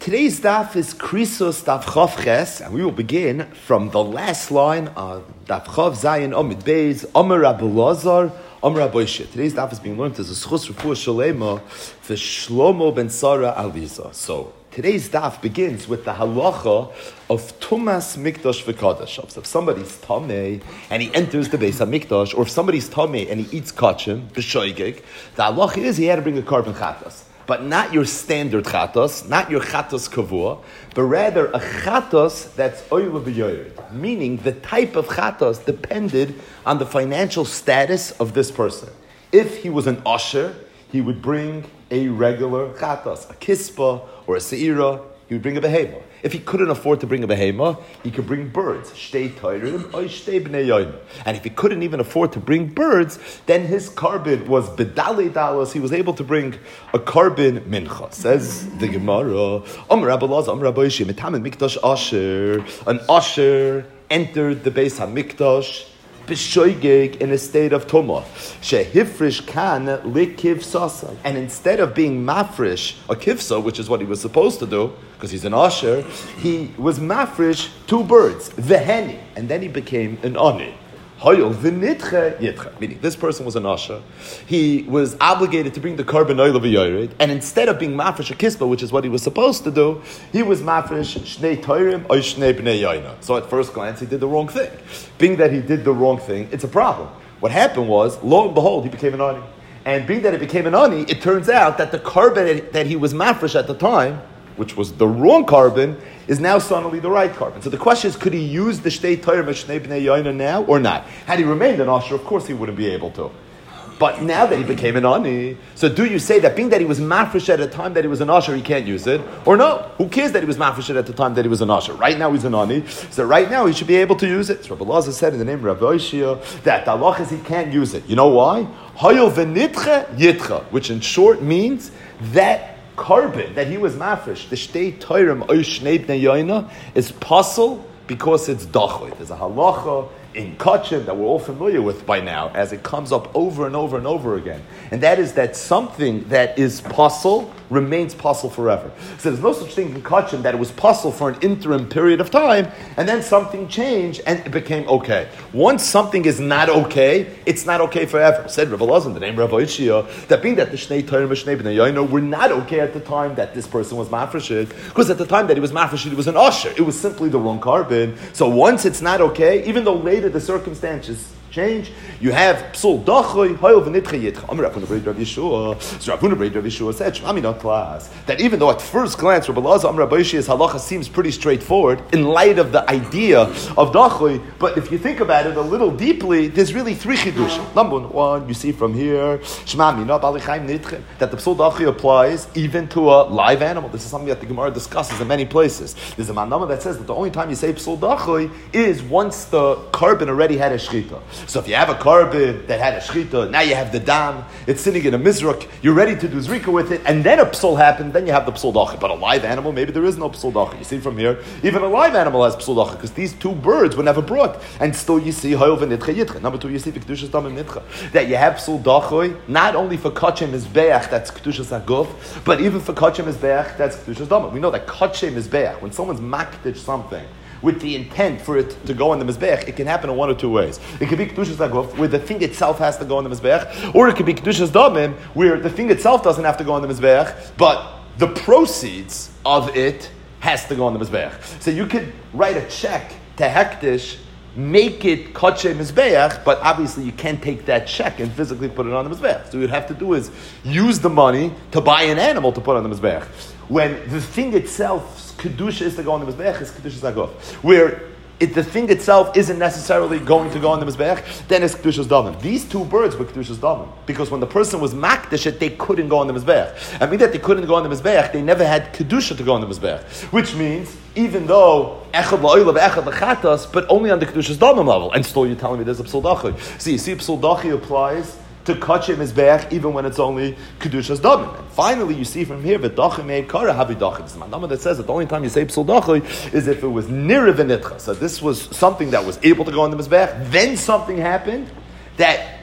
Today's daf is Krisos daf Chav Ches, and we will begin from the last line of daf Chav Zayin Amid Beis, Amar Rabbi Lazar, Amar Rabbi Isha. Today's daf is being learned as a Schus Refuah Shalema for Shlomo ben Sarah Aliza. So today's daf begins with the halacha of Tumas Mikdash v'Kadosh. So if somebody's tamei and he enters the Beis HaMikdash, or if somebody's tamei and he eats kachim, b'shoigig, the halacha is he had to bring a carbon chatas. But not your standard chatos, not your chatos kavua, but rather a chatos that's oil b'yored. Meaning the type of chatos depended on the financial status of this person. If he was an usher, he would bring a regular chatos, a kispa or a seira. He would bring a behema. If he couldn't afford to bring a behema, he could bring birds. Shtei toirim or shtei bnei yoyim. And if he couldn't even afford to bring birds, then his carbon was bedalei dalos. He was able to bring a carbon mincha. Says the Gemara, Amar Rabbi Lazar, Amar Rabbi Isha, Mitamin Mikdash Asher. An Asher entered the Beis HaMikdash b'shoigeg in a state of tumah. Shehifrish kan likiv sasa. And instead of being mafrish a kivsa, which is what he was supposed to do, because he's an asher, he was mafrish two birds, veheni, and then he became an ani. Hayol v'nitche yitche. Meaning, this person was an asher. He was obligated to bring the carbon oil of a yored, and instead of being mafresh a kispa, which is what he was supposed to do, he was mafresh shnei toirim or shnei bnei yoyna. So at first glance, he did the wrong thing. Being that he did the wrong thing, it's a problem. What happened was, lo and behold, he became an ani. And being that he became an ani, it turns out that the carbon that he was mafresh at the time, which was the wrong carbon, is now suddenly the right carbon. So the question is, could he use the shtei toirim and shnei bnei yoyna now or not? Had he remained an asher, of course he wouldn't be able to. But now that he became an ani, so do you say that being that he was mafresh at the time that he was an asher, he can't use it? Or no? Who cares that he was mafresh at the time that he was an asher? Right now he's an ani, so right now he should be able to use it. So Rabbi Lazar said in the name of Rabbi Ishia that the halach is he can't use it. You know why? Hayol v'nitche yitcha, which in short means that carbon that he was mafresh, the shtei toirim or shnei bnei yoyna, is pasul because it's dachoy. There's a halacha in kachim that we're all familiar with by now, as it comes up over and over and over again, and that is that something that is pasul remains pasul forever. So there's no such thing in kachim that it was pasul for an interim period of time, and then something changed and it became okay. Once something is not okay, it's not okay forever. Said Rabbi Lazar in the name of Rabbi Ishia, that being that the shnei toirim and shnei bnei yoyna were not okay at the time that this person was mafresh, because at the time that he was mafresh, he was an usher. It was simply the wrong carbon. So once it's not okay, even though later the circumstances change, you have psul dachoy hayol v'nitche yitcha. Amar Rav Huna Brei Rav Yeshua. So Rav Huna Brei Rav Yeshua said, "Shmami not class." That even though at first glance Rabbi Lazar Amar Rabbi Yeshia's halacha seems pretty straightforward in light of the idea of dachoy, but if you think about it a little deeply, there's really three chidushim. Number one, you see from here, Shmami not balichaim nitche, that the psul dachoy applies even to a live animal. This is something that the Gemara discusses in many places. There's a manama that says that the only time you say psul dachoy is once the carbon already had a shchita. So if you have a carbon that had a shchita, now you have the dam, it's sitting in a mizrach, you're ready to do zrika with it, and then a psul happened, then you have the psul dacha. But a live animal, maybe there is no psul dacha. You see from here, even a live animal has psul dacha, because these two birds were never brought. And still you see hayol v'nitcha yitcha. Number two, you see v'kedushas damim nitcha. That you have psul dacha, not only for kachem mizbeach, that's kedushas haguf, but even for kachem mizbeach, that's kedushas damim. We know that kachem mizbeach, when someone's makdish something, with the intent for it to go on the Mizbeach, it can happen in one or two ways. It could be Kedushas Aguf, where the thing itself has to go on the Mizbeach, or it could be Kedushas Damim, where the thing itself doesn't have to go on the Mizbeach, but the proceeds of it has to go on the Mizbeach. So you could write a check to Hektish, make it Kachem Mizbeach, but obviously you can't take that check and physically put it on the Mizbeach. So what you'd have to do is use the money to buy an animal to put on the Mizbeach. When the thing itself, Kedusha is to go on the Mizbeach, is Kedushas Aguf. Where the thing itself isn't necessarily going to go on the Mizbeach, then it's Kedushas Damim. These two birds were Kedushas Damim, because when the person was Makdish, they couldn't go on the Mizbeach. I mean that they couldn't go on the Mizbeach, they never had Kedusha to go on the Mizbeach. Which means, even though Echad la'oil Echad l'chatas, but only on the Kedushas Damim level, and still you're telling me there's a Psul Dachi. So you see, Psul Dachi applies to kachem mizbeach even when it's only kedushas damim. And finally, you see from here v'dachim meikara habidachim. It's the manama that says that the only time you say psul dachi is if it was nirav v'nitcha. So this was something that was able to go on the mizbeach. Then something happened that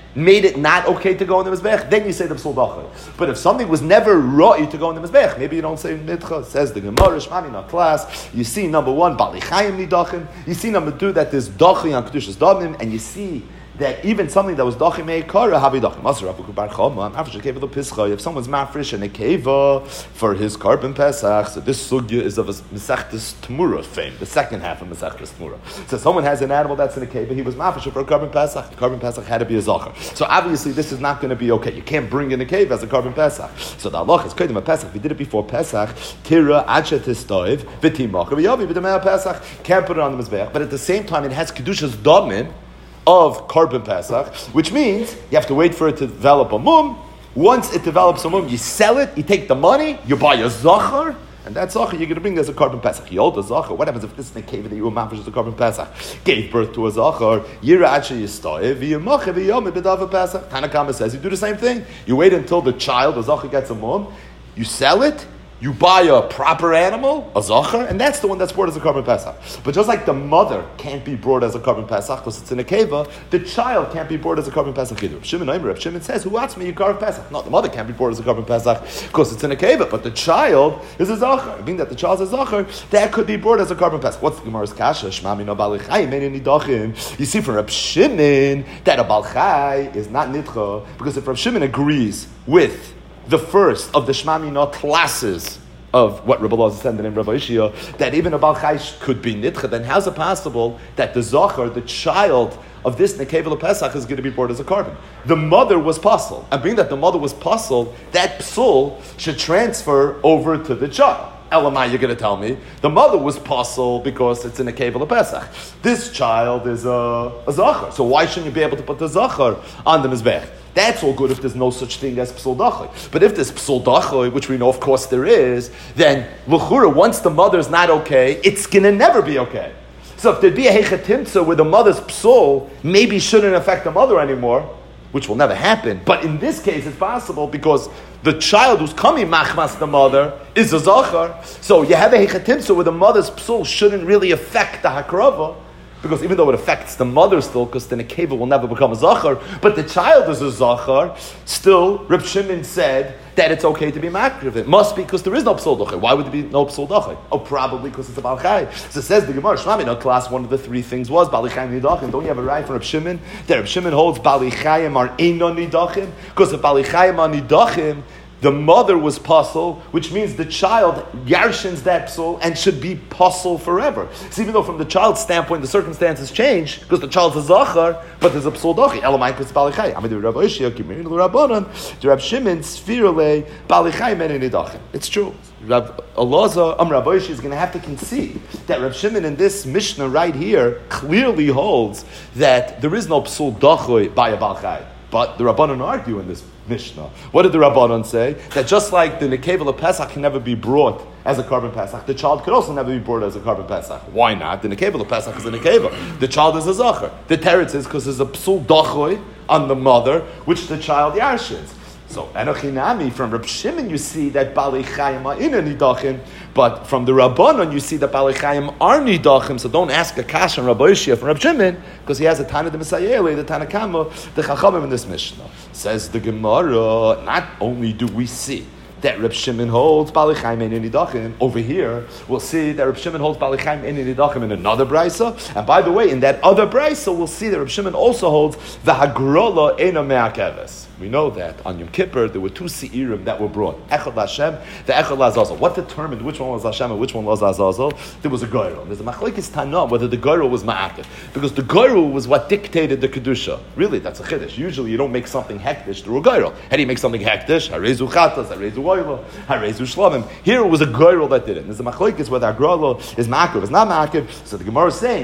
made it not okay to go in the Mizbech, then you say the Psul Dachay. But if something was never Ra'i to go in the Mizbech, maybe you don't say Nidcha. Says the Gemara, Shmami, not class. You see, number one, Bali Chayim Nidachim. You see, number two, that there's Dachay on Kedushas Damim, and you see that even something that was Dachay Me'ikara, Havi Dachay. Masar Rav Bar Chama, Afrish Keva the Pischa. If someone's mafresh and a Keva for his Karban Pesach, so this Sugya is of a Mesechtes Tmura fame, the second half of Mesechtes Tmura. So someone has an animal that's in a Keva, he was mafresh for a Karban Pesach. The Karban Pesach had to be a Zachar. So obviously this is not going to be okay. You can't bring in a Keva as a Karban Pesach. So the Allah is Kedim a Pesach. If you did it before Pesach, Tira Acha Tistoiv, V'timach, V'yavi, V'damei Pesach, can't put it on the Mizbeach. But at the same time, it has Kedushas Damin of Karban Pesach, which means you have to wait for it to develop a mum. Once it develops a mum, you sell it, you take the money, you buy a zachar, and that zachar you're going to bring as a Karban Pesach. You hold a zachar. What happens if this is the cave that you were mafresh as a Karban Pesach? Gave birth to a zachar. Yira'acha yistoyev v'yamacha v'yomid b'davar Pesach. Tanakama says you do the same thing. You wait until the child, the zachar, gets a mum. You sell it. You buy a proper animal, a zachar, and that's the one that's brought as a Karban Pesach. But just like the mother can't be brought as a Karban Pesach because it's in a keva, the child can't be brought as a Karban Pesach either. Shimon says, "Who asked me you Karban Pesach?" No, the mother can't be brought as a Karban Pesach because it's in a keva, but the child is a zachar. Being that the child is a zachar, that could be brought as a Karban Pesach. What's the Gemara's kasha? Shmami no balichayim ein nidachim. You see from Reb Shimon that a balchai is not nidcha because if Reb Shimon agrees with the first of the Shmamina classes of what Rebbe Elazar said in Rabbi Ishia, that even a Baal Chai could be Nidcha, then how's it possible that the Zachar, the child of this Nekevel Pesach, is going to be brought as a Karban? The mother was Pasul. And being that the mother was Pasul, that Psul should transfer over to the child. Elamai, you're going to tell me, the mother was Pasul because it's in a Kevel Pesach. This child is a Zachar. So why shouldn't you be able to put the Zachar on the Mizbech? That's all good if there's no such thing as Psul Dachay. But if there's Psul Dachay, which we know of course there is, then L'chura, once the mother's not okay, it's going to never be okay. So if there'd be a Hechatimtza where the mother's Psul maybe shouldn't affect the mother anymore, which will never happen, but in this case it's possible because the child who's coming machmas the mother is a Zachar. So you have a Hechatimtza where the mother's Psul shouldn't really affect the Hakrava, because even though it affects the mother still, because then a keva will never become a zachar, but the child is a zachar, still, Reb Shimon said that it's okay to be makriv. It must be because there is no psul dachay. Why would there be no psul dachay? Oh, probably because it's a balchai. So it says the Gemara, Shlami, no class, one of the three things was balichayim nidachim. Don't you have a right from Reb Shimon? That Reb Shimon holds balichayim are einon nidachim, because if balichayim are nidachim, the mother was pasul, which means the child yarshins that psul and should be pasul forever. So even though from the child's standpoint the circumstances change because the child's a zachar, but there's a psul dachi. Elamai kus balichai. I mean the Rav Oshia kimin l'Rabbanan, the Rav Shimon sfirale balichai men nidachim. It's true. Rav Elazar, Rav Oshia is going to have to concede that Rav Shimon in this Mishnah right here clearly holds that there is no psul dachi by a balchai. But the Rabbanon argue in this Mishnah. What did the Rabbanon say? That just like the Nekevel Pesach can never be brought as a Karban Pesach, the child could also never be brought as a Karban Pesach. Why not? The Nekevel Pesach is a Nekevel. The child is a Zachar. The teretz is because there's a Psul Dachoy on the mother, which the child yarshins. So, Enochinami, from Reb Shimon you see that Balei Chayim are in a Nidachim, but from the Rabbanon you see that Balei Chayim are Nidachim, so don't ask a kash on Rabbi Yishia from Reb Shimon, because he has a Tana de Messiah, the Tana Kama, the Chachamim in this Mishnah. Says the Gemara, not only do we see that Reb Shimon holds Balei Chayim in Nidachim, over here we'll see that Reb Shimon holds Balei Chayim in Nidachim in another brisa, and by the way, in that other brisa we'll see that Reb Shimon also holds the Hagrola Eina Me'akeves. We know that on Yom Kippur there were two Seirim that were brought. Echad Lashem, the Echad Lazazel. What determined which one was Hashem and which one was Azazel? There was a Goyrel. There's a Machlekes Tana whether the Goyrel was Ma'akev. Because the Goyrel was what dictated the Kedusha. Really, that's a Chiddush. Usually you don't make something hektish through a Goyrel. How do you make something hektish? Harezu Chatas, Harezu Oilo, Harezu Shlamim. Here it was a Goyrel that did it. And there's a Machlekes whether a Goyrel is Ma'akev, is not Ma'akev. So the Gemara is saying,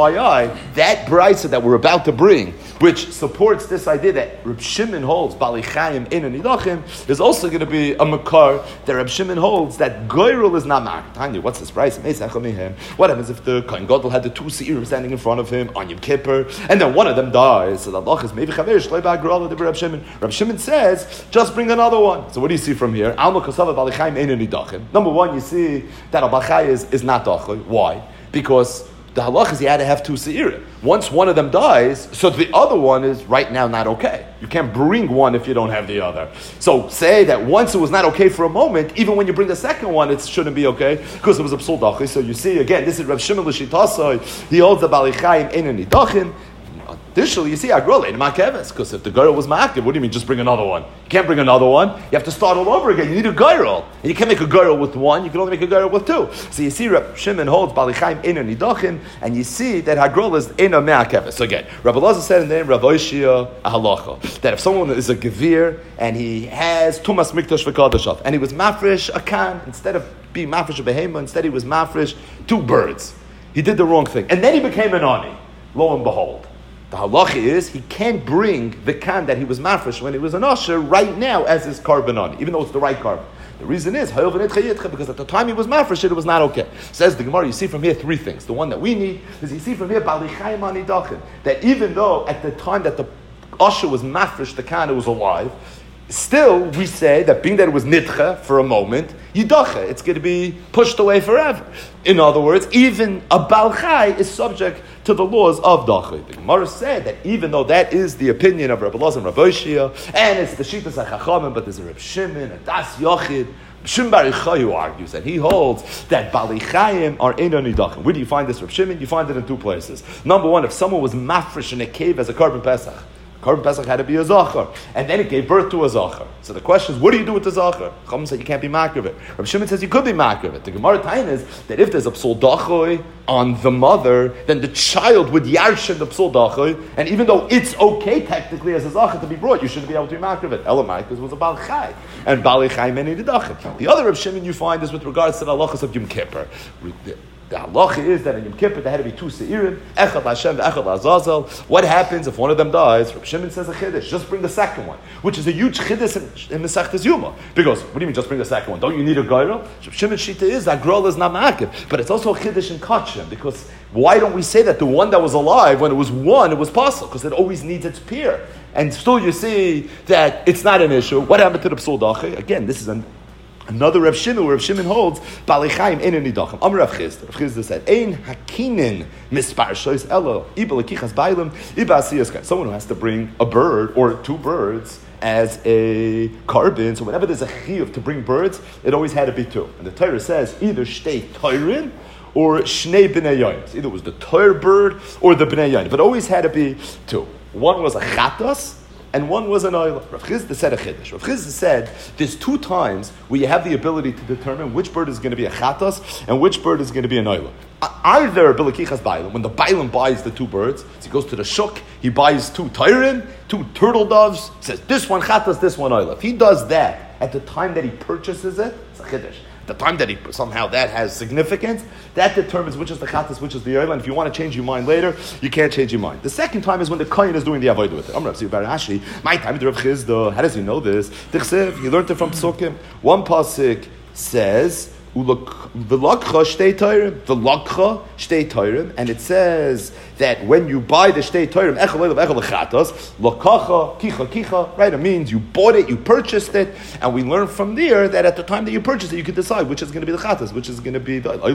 FYI, that brisa that we're about to bring, which supports this idea that Reb Shimon holds Balei Chayim in and Nidachim, is also going to be a makar that Reb Shimon holds that Goyrel is not Ma'akev. Tanya, what's this price? What happens if the Kohen Gadol had the two Seirim standing in front of him on Yom Kippur, and then one of them dies? So the Allah is maybe Chaver Shloi Ba'Goyrel to Reb Shimon. Reb Shimon says, just bring another one. So what do you see from here? Alma Kosava Balei Chayim in and Nidachim. Number one, you see that a Balchai is not Dachai. Why? Because the halach is you had to have 2 se'irim. Once one of them dies, so the other one is right now not okay. You can't bring one if you don't have the other. So say that once it was not okay for a moment, even when you bring the second one, it shouldn't be okay because it was a psul dachis. So you see, again, this is Rav Shimon l'shitasoi. He holds the Bali Chaim ein nidachin. Additionally, you see, agrol ain't makeves, because if the girl was makev, what do you mean just bring another one? You can't bring another one. You have to start all over again. You need a girl. And you can't make a girl with one, you can only make a girl with 2. So you see, Reb Shimon holds Bali Chaim ena nidachin, and you see that agrol is ena makeves. So again, Rabbi Elazar said in the name Rav Oshia a halacha, that if someone is a gevir, and he has tumas mikdash v'kadashav, and he was mafresh a kan, instead of being mafresh a behema, instead he was mafresh 2 birds. He did the wrong thing. And then he became an ani. Lo and behold. The halacha is he can't bring the kan that he was mafresh when he was an usher right now as his carbon on, even though it's the right carbon. The reason is because at the time he was mafresh, it was not okay. Says the Gemara, you see from here 3 things. The one that we need is you see from here Bali Chaim ani dachin, that even though at the time that the usher was mafresh, the kan was alive, still we say that being that it was nidcha for a moment, yidacha, it's going to be pushed away forever. In other words, even a Bal Chai is subject to the laws of Dachay. The Gemara said that even though that is the opinion of Rabbi Elazar and Rabbi Oshia, and it's the Shittas HaChachamim, but there's a Reb Shimon, a Das Yochid, Shimon Bar Yochai who argues, and he holds that Bali Chaim are Eino Nidachim. Where do you find this, Reb Shimon? You find it in 2 places. Number 1, if someone was mafresh in a cave as a carbon Pesach, Korban Pesach had to be a zachar, and then it gave birth to a zachar. So the question is, what do you do with the zachar? Chacham said you can't be makar of it. Rabbi Shimon says you could be makar of it. The Gemara Tain is that if there's a psul dachoy on the mother, then the child would yarshin the psul dachoy, and even though it's okay technically as a zachar to be brought, you shouldn't be able to be makar of it. Elamai, because it was a bal chai, and bali chai many didachim. The other Rabbi Shimon you find is with regards to the halachas of Yom Kippur. The halacha is that in Yom Kippur there had to be 2 se'irim, echad Hashem, echad Azazel. What happens if one of them dies? Rabbi Shimon says a chiddush, just bring the second one, which is a huge chiddush in Masechtas Yuma. Because what do you mean just bring the second one? Don't you need a gairah? Rabbi Shimon's shita is that girl is not ma'akiv, but it's also a chiddush in kachim, because why don't we say that the one that was alive when it was one, it was possible because it always needs its peer, and still you see that it's not an issue. What happened to the psul dachi? Again, this is another Rav Shimon, where Rav Shimon holds Bali Chaim ein nidachim. Amar Rav Chisda. Rav Chisda said, "Ein hakinin mispar shois elo iba lekichas bailim iba asiyas." Someone who has to bring a bird or 2 birds as a carbon. So whenever there's a chiyuv to bring birds, it always had to be 2. And the Torah says either shtei toirin or shnei bnei yonis. Either it was the toir bird or the bnei yonis, but it always had to be 2. One was a chatas, and one was an oila. Rav Chisda said a chiddush. Rav Chisda said there's 2 times where you have the ability to determine which bird is going to be a chatas and which bird is going to be an oila. Either b'lekichas bailam, when the bailam buys the 2 birds, so he goes to the shuk, he buys 2 tairin, 2 turtle doves, says this one chatas, this one oila. If he does that at the time that he purchases it, it's a chiddush. The time that he somehow that has significance, that determines which is the chatas, which is the oil. And if you want to change your mind later, you can't change your mind. The second time is when the kohen is doing the avodah with it. I'm Rav Tzvi Bar Ashi. My time is Rav Chisda. How does he know this? He learned it from Psukim. One pasuk says, "V'lakcha shtei toirim, v'lakcha shtei toirim," and it says that when you buy the shtei toirim, echel leilav echel lechatas, lakacha kicha. Right? It means you bought it, you purchased it, and we learn from there that at the time that you purchase it, you can decide which is going to be the chatas, which is going to be the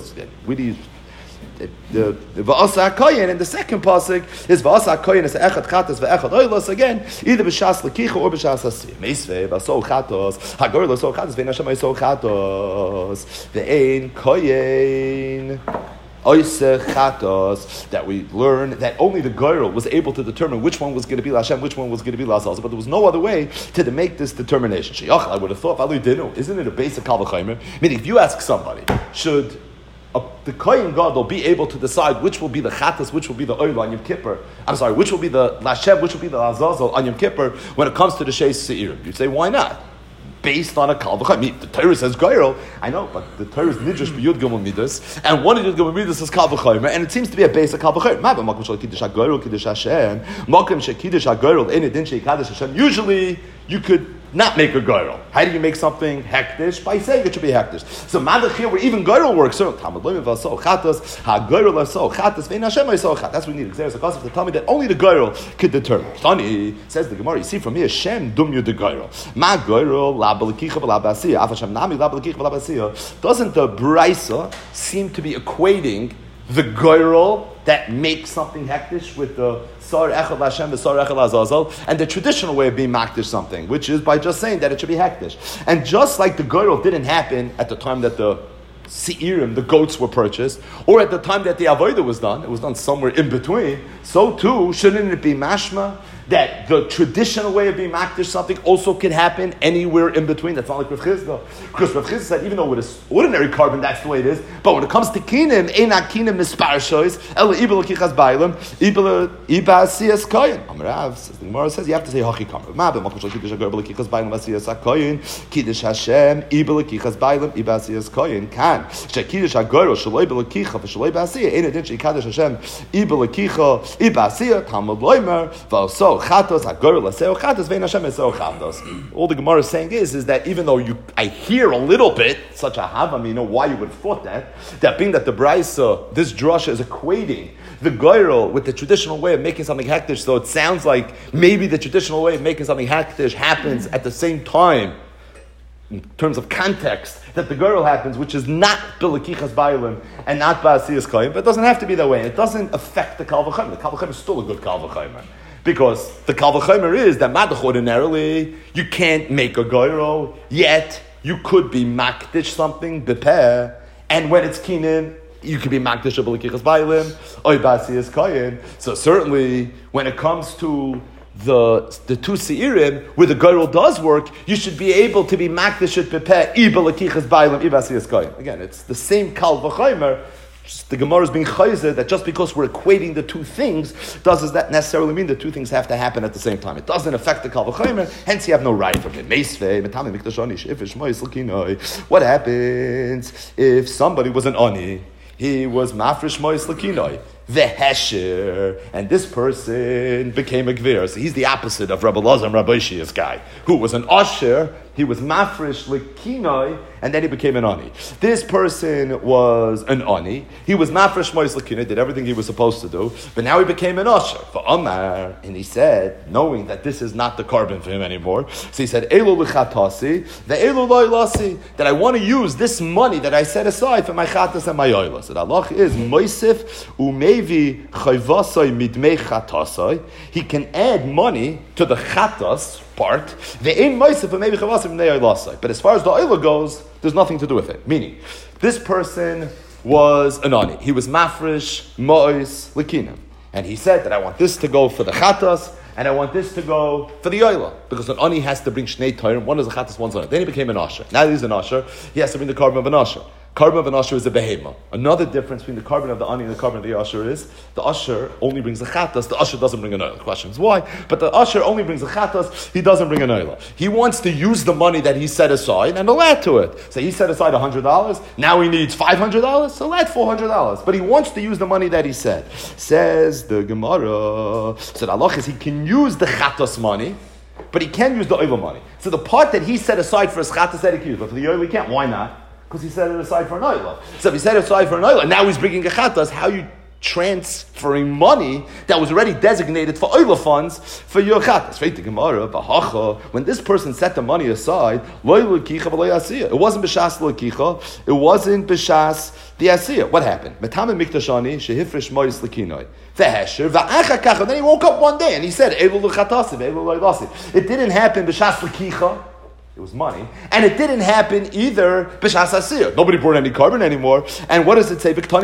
v'asa koyin, and the second pasuk is v'asa koyin is echad chatas ve'echad oilos, again either b'shas lekicha or b'shas asiyah. Meisvei v'asol chatos hagor l'asol chatos ve'in Hashem asol chatos ve'ein koyin oiseh chatos, that we learn that only the girl was able to determine which one was going to be Hashem, which one was going to be Lazal, but there was no other way to make this determination. Sheyach, I would have thought, isn't it a basic kal v'chaymer? Meaning, if you ask somebody, should the Kohen Gadol be able to decide which will be the Chatas, which will be the Oil on Yom Kippur? I'm sorry, which will be the Lashem, which will be the Azazel on Yom Kippur when it comes to the Sheis Se'irim? You'd say, why not? Based on a Kal V'chayim. The Torah says Gairel, I know, but the Torah is Nidrash B'Yud Gimel Midas, and one of Yud Gimel Midas is Kal V'chayim, and it seems to be a base of Kal V'chayim. Makom Shel Kiddush HaGairel, Kiddush Hashem, Makom Shel Kiddush HaGairel, Ein Edin Shel Kiddush Hashem. Usually, you could not make a Gairel. How do you make something hektish? By saying it should be hektish. So Madach here, where even Gairel works, so Talmud Loim V'Asol Chatas, HaGairel Asol Chatas, Ve'in Hashem Asol Chatas. That's what we need. There's a concept to tell me that only the Gairel could determine. Tani says the Gemara, you see from here, Shem Dum Yud the Gairel. Ma Gairel, La B'Lekicha V'La B'Asiyah, Af Hashem Nami, La B'Lekicha V'La B'Asiyah. Doesn't the Brisa seem to be equating the goyrel that makes something hektish with the sar echad Hashem, the sar echad Azazel, and the traditional way of being makdish something, which is by just saying that it should be hektish. And just like the goyrel didn't happen at the time that the Seirim, the goats were purchased, or at the time that the Avodah was done, it was done somewhere in between, so too, shouldn't it be mashma that the traditional way of being makdish something also can happen anywhere in between? That's not like Rav Chizda. Because Rav Chizda said, even though with an ordinary carbon, that's the way it is, but when it comes to kinim, eina kinim mispar shoys, ela ibel kichas bailim, ibel iba asiyas koyin. Amarav, the Gemara says, you have to say hachi kamar. Ma be makush kiddush agor ibel kichas bailim asiyas koyin, kiddush Hashem, ibel kichas bailim, iba asiyas koyin. Kan she kiddush agor shaloi ibel kicha v'shaloi ba'asiyah. Eina din she kiddush Hashem, ibel kicha, iba asiyah. Talmud loimer v'oso. All the Gemara is saying is that even though I hear a little bit, such a havam, you know why you would have thought that being that the Braisa, this drasha is equating the goyrel with the traditional way of making something hektish, so it sounds like maybe the traditional way of making something hektish happens at the same time, in terms of context, that the girl happens, which is not Bilakichas Bailim and not Ba'asiyas Koyim, but it doesn't have to be that way. It doesn't affect the Kal V'chomer. The Kal V'chomer is still a good Kal V'chomer. Because the Kal V'chomer is that Madach ordinarily, you can't make a goyro, yet you could be makdish something, bepeh, and when it's kinin, you could be makdish a Bilakichas Bailim, or Ba'asiyas Koyim. So certainly, when it comes to the two seirim where the goyrel does work, you should be able to be makdish at bepeh ibel akichas bailam ibasiyas koyim. Again, it's the same kal v'chomer. The Gemara is being chayzer that just because we're equating the two things doesn't that necessarily mean the two things have to happen at the same time. It doesn't affect the kal v'chomer, hence you have no right from it. What happens if somebody was an ani? He was mafresh mois lakinoi, the hesher, and this person became a gvir. So he's the opposite of Rabbi Lazar and Rabbi Shia's guy, who was an usher. He was mafresh lakinoi, and then he became an ani. This person was an ani. He was mafresh mois lakinoi, did everything he was supposed to do, but now he became an usher. For Omar, and he said, knowing that this is not the carbon for him anymore, so he said, Elu l'chatasi, the Elu lo'ilasi, that I want to use this money that I set aside for my chatas and my oilas. So the halach is moisif umevi chayvasai midmei chatasai. He can add money to the chatas part. Ve'ein moisif umevi chayvasai midmei oilasai. But as far as the oila goes, there's nothing to do with it. Meaning, this person was an ani. He was mafresh mois likinam, and he said that I want this to go for the chatas, and I want this to go for the oila, because an ani has to bring shnei toirim. One is a chatas, one's an Then he became an usher. Now that he's an usher, he has to bring the carbon of an usher. Carbon of an usher is a behema. Another difference between the carbon of the ani and the carbon of the usher is the usher only brings the chatas, the usher doesn't bring an oila. The question is why? But the usher only brings the chatas, he doesn't bring an oila. He wants to use the money that he set aside and he'll add to it. So he set aside $100, now he needs $500, so he'll add $400. But he wants to use the money that he said. Says the Gemara, so the halach is he can use the chatas money, but he can't use the oila money. So the part that he set aside for his chatas that he can use, but for the oila he can't. Why not? Because he set it aside for an oila. So if he set it aside for an oila, now he's bringing a chatas, how are you transferring money that was already designated for oila funds for your chatas? When this person set the money aside, it wasn't b'shas l'kicha, it wasn't b'shas the asiyah. What happened? Then he woke up one day and he said, it didn't happen b'shas l'kicha. It was money. And it didn't happen either b'shas asir. Nobody brought any carbon anymore. And what does it say? You see,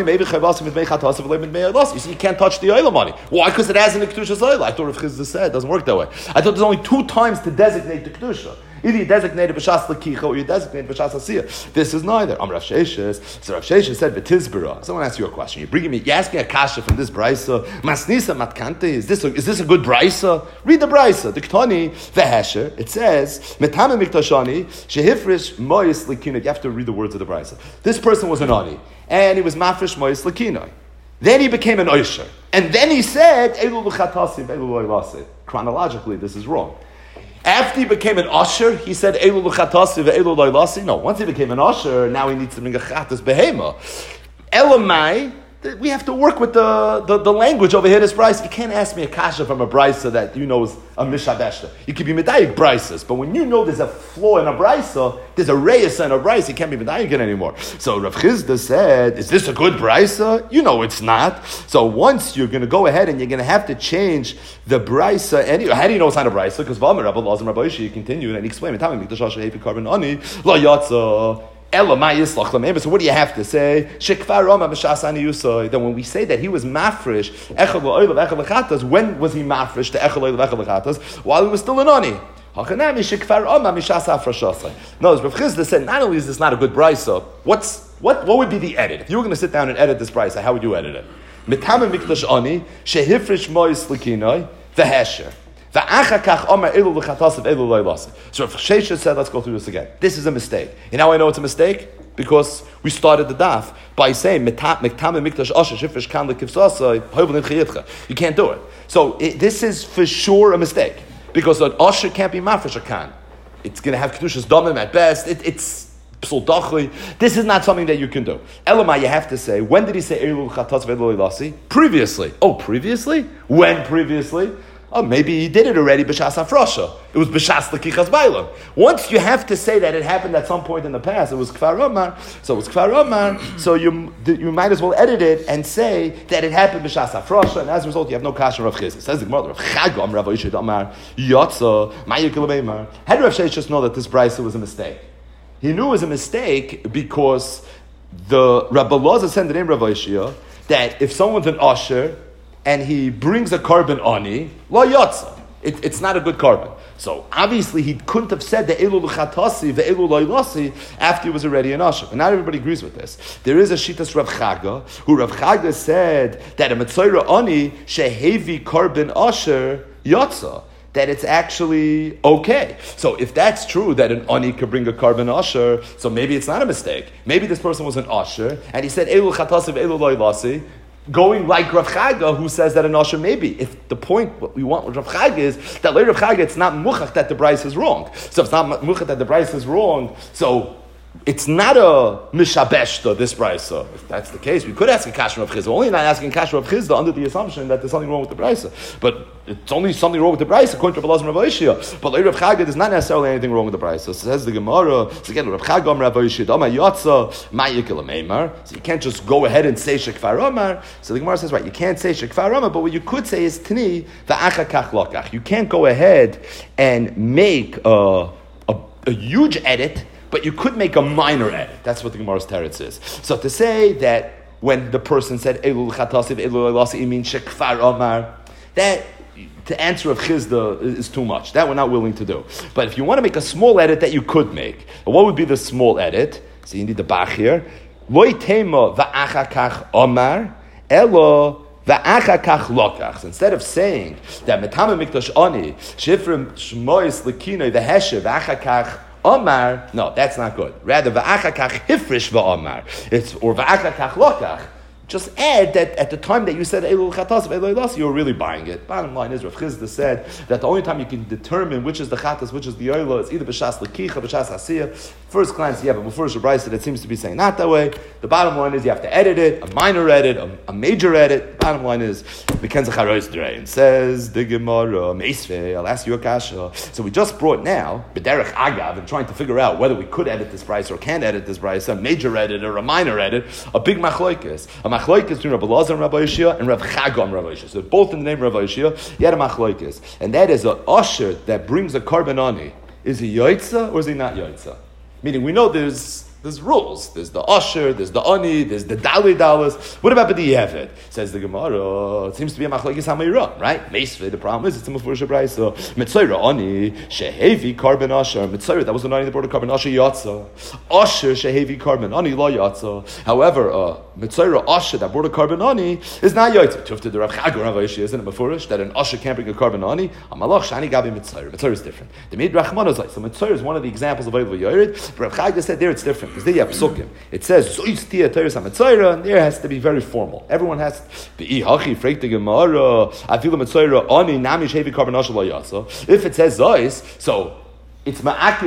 you can't touch the oil money. Why? Because it has an kedusha's oil. I thought Rav Chizda said it doesn't work that way. I thought there's only 2 times to designate the kedusha. Either you designate b'shas l'kicha or you designate b'shas asir. This is neither. Rav Sheshes. So Rav Sheshes said v'tizbera. Someone asked you a question. You're asking a kasha from this brisa. Masnisa matkante. Is this a good brisa? Read the brisa. The ktani v'hesher. It says metame miktashani shehifrish mois l'kinoi. You have to read the words of the brisa. This person was an ani, and he was mafresh mois l'kinoi. Then he became an oisher, and then he said elu l'chatasi v'elu lo'ilasi. Chronologically, this is wrong. After he became an usher, he said, Eilu l'chatasi ve'eilu lo'ilasi. No, once he became an usher, now he needs to bring a chatas behema. Elamai, we have to work with the language over here. This brisa, you can't ask me a kasha from a brisa that you know is a mishabeshta. You could be medayik brisas, but when you know there's a flaw in a brisa, there's a reyes in a brisa, you can't be medayik it anymore. So Rav Chizda said, "Is this a good brisa?" You know it's not. So once you're going to go ahead and you're going to have to change the brisa, anyway, how do you know it's not a brisa? Because V'amar Rabbi Lazar Rabbi Yishai, he continued and he explained, "Tamim mikdash shehevi carbon ani lo yatsa." So what do you have to say? Then when we say that he was mafresh, when was he mafresh to echel oilav echel lechatas? While he was still an ani. No, Rav Chizda said, not only is this not a good brisa, what would be the edit? If you were going to sit down and edit this brisa, how would you edit it? Mitame mikdash ani shehifresh mois likinoi v'hesher. So Rav Shesha said, let's go through this again. This is a mistake. And how I know it's a mistake? Because we started the daf by saying, you can't do it. So this is for sure a mistake. Because an usher can't be mafresh a kan. It's going to have kedushas damim at best. It's psul dachli. This is not something that you can do. Elamai, you have to say, when did he say Eilu Chatas Ve'elu Lasi? Previously. Oh, previously? When previously? Oh, maybe he did it already, b'shas afrosha. It was b'shas l'kichas bailam. Once you have to say that it happened at some point in the past, it was kfar omar, so it was kfar omar, so you might as well edit it and say that it happened b'shas afrosha, and as a result, you have no kasha Rav Chizda. Says the Gemara, Rav Chagam, Rav Yishai Amar, Yotza, Ma'yikil Meimar. How did Rav Sheshes just know that this brisa was a mistake? He knew it was a mistake because the Rabbi Lazar said in the name Rav Yishai that if someone's an usher, and he brings a carbon ani, lo yotza. It's not a good carbon. So obviously he couldn't have said the elu l'chatasi ve'elu lo yilasi after he was already an usher. And not everybody agrees with this. There is a shitas Rav Chaga, who Rav Chaga said that a metzora ani shehevi carbon usher yotza, that it's actually okay. So if that's true that an ani could bring a carbon usher, so maybe it's not a mistake. Maybe this person was an usher and he said elu l'chatasi ve'elu lo yilasi, going like Rav Chaga, who says that an usher maybe. If the point, what we want with Rav Chaga is that later Rav Chaga, it's not muchach that the brisa is wrong. So if it's not muchach that the brisa is wrong, so it's not a mishabeshta, this brisa. If that's the case, we could ask a kasha Rav Chizda. We're only not asking kasha Rav Chizda under the assumption that there's something wrong with the brisa. But it's only something wrong with the brisa according to Rav Lazar and Rav Yishai. But later Rav Chaga, there's not necessarily anything wrong with the brisa. So says the Gemara, so again, Rav Chaga, Rav Yishai, Dama Yotza, Ma'yikil Meimar. So you can't just go ahead and say Shekfar Omar. So the Gemara says, right, you can't say Shekfar Omar, but what you could say is Tni, Va'acha Kach Lokach. You can't go ahead and make a huge edit, but you could make a minor edit. That's what the Gemara's teretz is. So to say that when the person said Elul Chatasiv, Elul Elasi, it means Shekfar Omar, that to answer of Chizda is too much. That we're not willing to do. But if you want to make a small edit that you could make, what would be the small edit? So you need the bach here. Loi tema va'acha kach Omar, elo va'acha kach lokach. Instead of saying that Metama Mikdash Ani, Shifrim Shmois Lekinoi, the Heshe, va'acha kach Omar, no, that's not good. Rather, va'acha kach hifrish va'omar. It's, or va'acha kach lokach. Just add that at the time that you said Elul Chatas, you were really buying it. Bottom line is, Rav Chizda said that the only time you can determine which is the Chatas, which is the Yola, is either B'shas Lekicha, B'shas Asiyah. First glance, yeah, but before Shabbrai it seems to be saying not that way. The bottom line is you have to edit it, a minor edit, a major edit. Bottom line is, V'ken Zacharois Drei, and says, the Gemara, Meisvei, I'll ask you a kasha. So we just brought now, B'derech Agav, and trying to figure out whether we could edit this price or can't edit this price, a major edit or a minor edit, a big machloikis. Machlokes between Rabbi Lazar and Rabbi Yishai and Rav Chaga and Rabbi Yishai. So both in the name of Rabbi Yishai, you had a machlokes. And that is an usher that brings a carbon ani. Is he yoitza or is he not yoitza? Meaning we know there's rules. There's the usher, there's the ani, there's the dali dalas. What about the yevet? Says the Gemara. It seems to be a machlokes hamayra, right? Meisvei. The problem is it's a mufurish brayso. Mitzayra ani shehevi carbon usher. Mitzayra, that was an ani that brought a carbon usher yatza. Usher shehevi carbon ani la yatza. However, mitzayra usher that brought a carbon ani is not yatza. Tufta the Rav Chaga Rav Yishai, isn't it mufurish that an usher can't bring a carbon ani? Amalach shani gabi mitzayra. Mitzayra is different. The mid Rachman is like so. Mitzayra is one of the examples of Eilu Yored. Rav Chaga said there it's different. Because there you have psukim. It says Zois Tia Teres HaMetzayra, and there has to be very formal. Everyone has to be Hachi Freik the Gemara. I feel the Metzayra Ani Nami Shevi Carbon Ashal Yasa. If it says Zois, so it's ma'akiv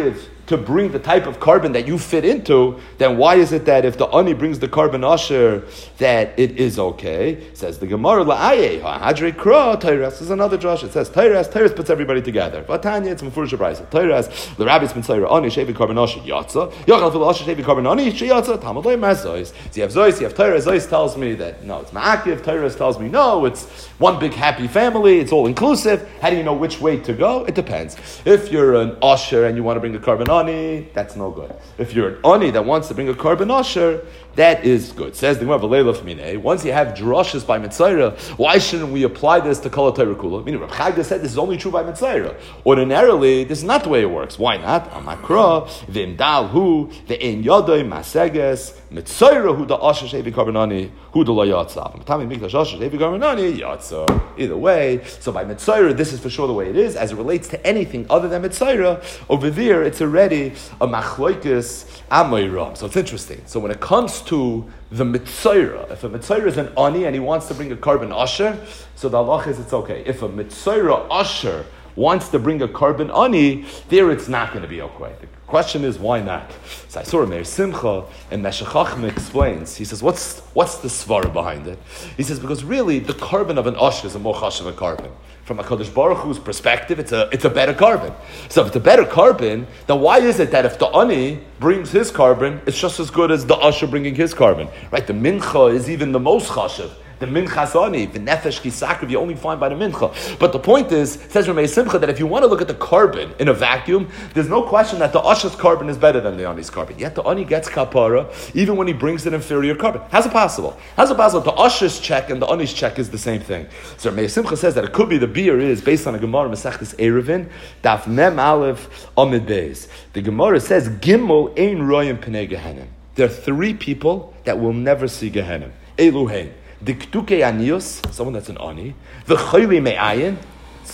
to bring the type of carbon that you fit into, then why is it that if the ani brings the carbon asher, that it is okay? Says the Gemara, la'ayeh, ha'adrei kra, Tairas is another drush. It says Tairas puts everybody together. Vatanya, it's mefurish brayso. Tairas, the rabbis ben tzayra, ani, shevi carbon asher, yatsa, yachal fil asher, shevi carbon ani, sheyatsa, tamad loy mazois. So you have Zois, you have Tairas. Zois tells me that, no, it's ma'akiv. Tairas tells me, no, it's one big happy family, it's all inclusive. How do you know which way to go? It depends. If you're an asher and you want to bring a carbon ani, that's no good. If you're an ani that wants to bring a carbon asher, that is good. Says the Gemara, v'leilav minei. Once you have drushes by Mitzayra, why shouldn't we apply this to Kol HaTorah Kula? Meaning, Reb Chagda said this is only true by Mitzayra. Ordinarily, this is not the way it works. Why not? Amakra, v'imdal hu, v'ein yodoi, maseges, Mitzayra hu da asher shevi carbon ani, hu da lo yatsa. Tami mikdash asher shevi carbon ani, yatsa. Either way, so by Mitzayra, this is for sure the way it is. As it relates to anything other than Mitzayra, over there, it's already a machloikis amayram. So it's interesting. So when it comes to the Mitzayra, if a Mitzayra is an ani and he wants to bring a carbon asher, so the halach is it's okay. If a Mitzayra asher wants to bring a carbon ani, there it's not going to be okay. The question is, why not? So I saw Meir Simcha, and Meshech Chochmah explains, he says, what's the svara behind it? He says, because really, the carbon of an asher is a more chashuv carbon. From a Kadosh Baruch Hu's perspective, it's a better carbon. So if it's a better carbon, then why is it that if the ani brings his carbon, it's just as good as the asher bringing his carbon? Right? The mincha is even the most chashuv. The minchas ani, the nefesh kisakriv, you only find by the mincha. But the point is, says Ramei Simcha, that if you want to look at the carbon in a vacuum, there's no question that the asher's carbon is better than the ani's carbon. Yet the ani gets kapara even when he brings an inferior carbon. How's it possible? How's it possible? The asher's check and the ani's check is the same thing. So Ramei Simcha says that it could be the beer is based on a Gemara Masechtas Eruvin, Daf Mem Aleph Amid Beis. The Gemara says Gimel ein royim pnei Gehenim. There are three people that will never see Gehenim. Eluhein. The Ktuke Anius, someone that's an Ani, the Chayli Me'ayin, it's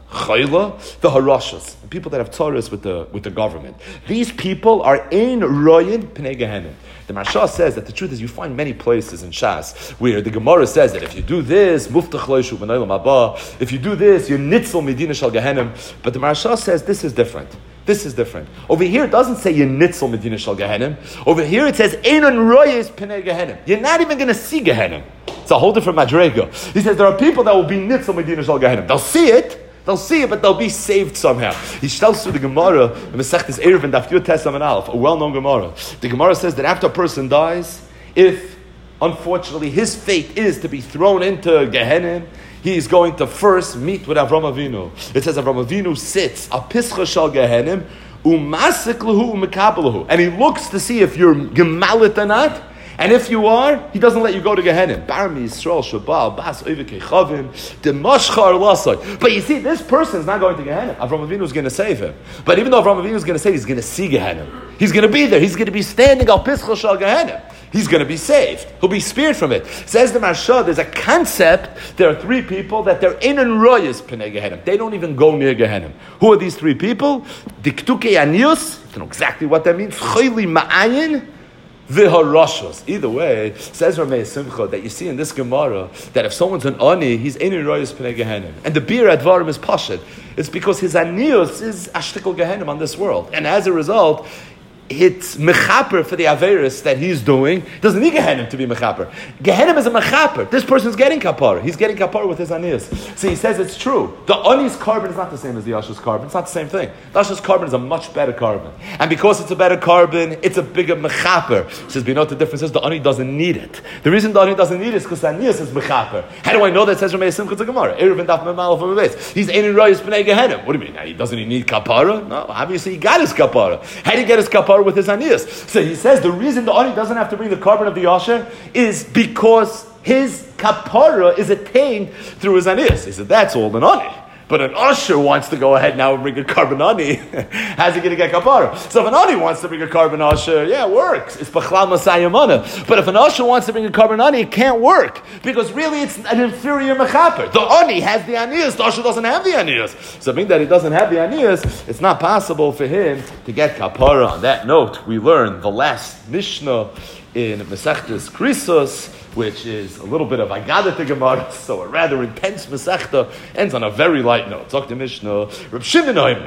Chayla, the Harashas, the people that have Taurus with the government. These people are Ein Royin Pnei Gehenim. The Marsha says that the truth is you find many places in Shas where the Gemara says that if you do this, Muftach Leishu B'naylam Abba, if you do this, you're Nitzel Medina Shal Gehenim. But the Marsha says this is different. This is different. Over here it doesn't say you're Nitzel Medina Shal Gehenim. Over here it says Einon Royes Pnei Gehenim. You're not even going to see Gehenim. It's a whole different madrega. He says there are people that will be Nitzel Medina Shal Gehenim. They'll see it, but they'll be saved somehow. He tells through the Gemara, the Masechtas Eruvin Daf Yud Tes Amud Aleph, a well-known Gemara. The Gemara says that after a person dies, if unfortunately his fate is to be thrown into Gehenim, he is going to first meet with Avram Avinu. It says Avram Avinu sits a pischa shal Gehenim umasik lahu umekabelahu, and he looks to see if you're gemalit or not. And if you are, he doesn't let you go to Gehenim. Barmi Yisrael Shabal Bas Oivik Chavim Demashchar Lasai. But you see, this person is not going to Gehenim. Avram Avinu is going to save him. But even though Avram Avinu is going to save, he's going to see Gehenim. He's going to be there. He's going to be standing al Pischa Shal Gehenim. He's going to be saved. He'll be spared from it. Says the Marsha, there's a concept. There are three people that they're in and royas Pnei Gehenim. They don't even go near Gehenim. Who are these three people? Diktuke Anius. You know exactly what that means. Chayli Ma'ayin. V'harashos. Either way, says Ramei Simcha that you see in this Gemara that if someone's an ani, he's ein royes pnei Gehenim, and the beer at Dvarim is pashut. It's because his anius is ashtikol Gehenim on this world, and as a result, it's mechaper for the averis that he's doing. He doesn't need Gehenim to be mechaper. Gehenim is a mechaper. This person's getting kapar. He's getting kapar with his anias. So he says it's true. The ani's carbon is not the same as the asher's carbon. It's not the same thing. The asher's carbon is a much better carbon. And because it's a better carbon, it's a bigger mechaper. He says, but you know what the difference is? The ani doesn't need it. The reason the ani doesn't need it is because the anias is mechaper. How do I know that? It says Ramei Simcha to Gemara. Eruvin Daf Mem Aleph Amud Beis. He's ein royes pnei Gehenim. What do you mean? Doesn't he need kapara? No, obviously he got his kapara. How did he get his kapara with his anias? So he says the reason the ani doesn't have to bring the carbon of the asher is because his kapara is attained through his anias. He said that's all an ani. But an asher wants to go ahead now and bring a carbon ani. How's he going to get kapara? So if an ani wants to bring a carbon asher, yeah, it works. It's b'chlal masayamana. But if an asher wants to bring a carbon ani, it can't work because really it's an inferior mechaper. The ani has the anias. The asher doesn't have the anias. So being that he doesn't have the anias, it's not possible for him to get kapara. On that note, we learn the last Mishnah in Masechtas Krisos, which is a little bit of Agadah Gemara, so a rather intense Masechta, ends on a very light note. Talk to Mishnah, Reb Shimon Oimer.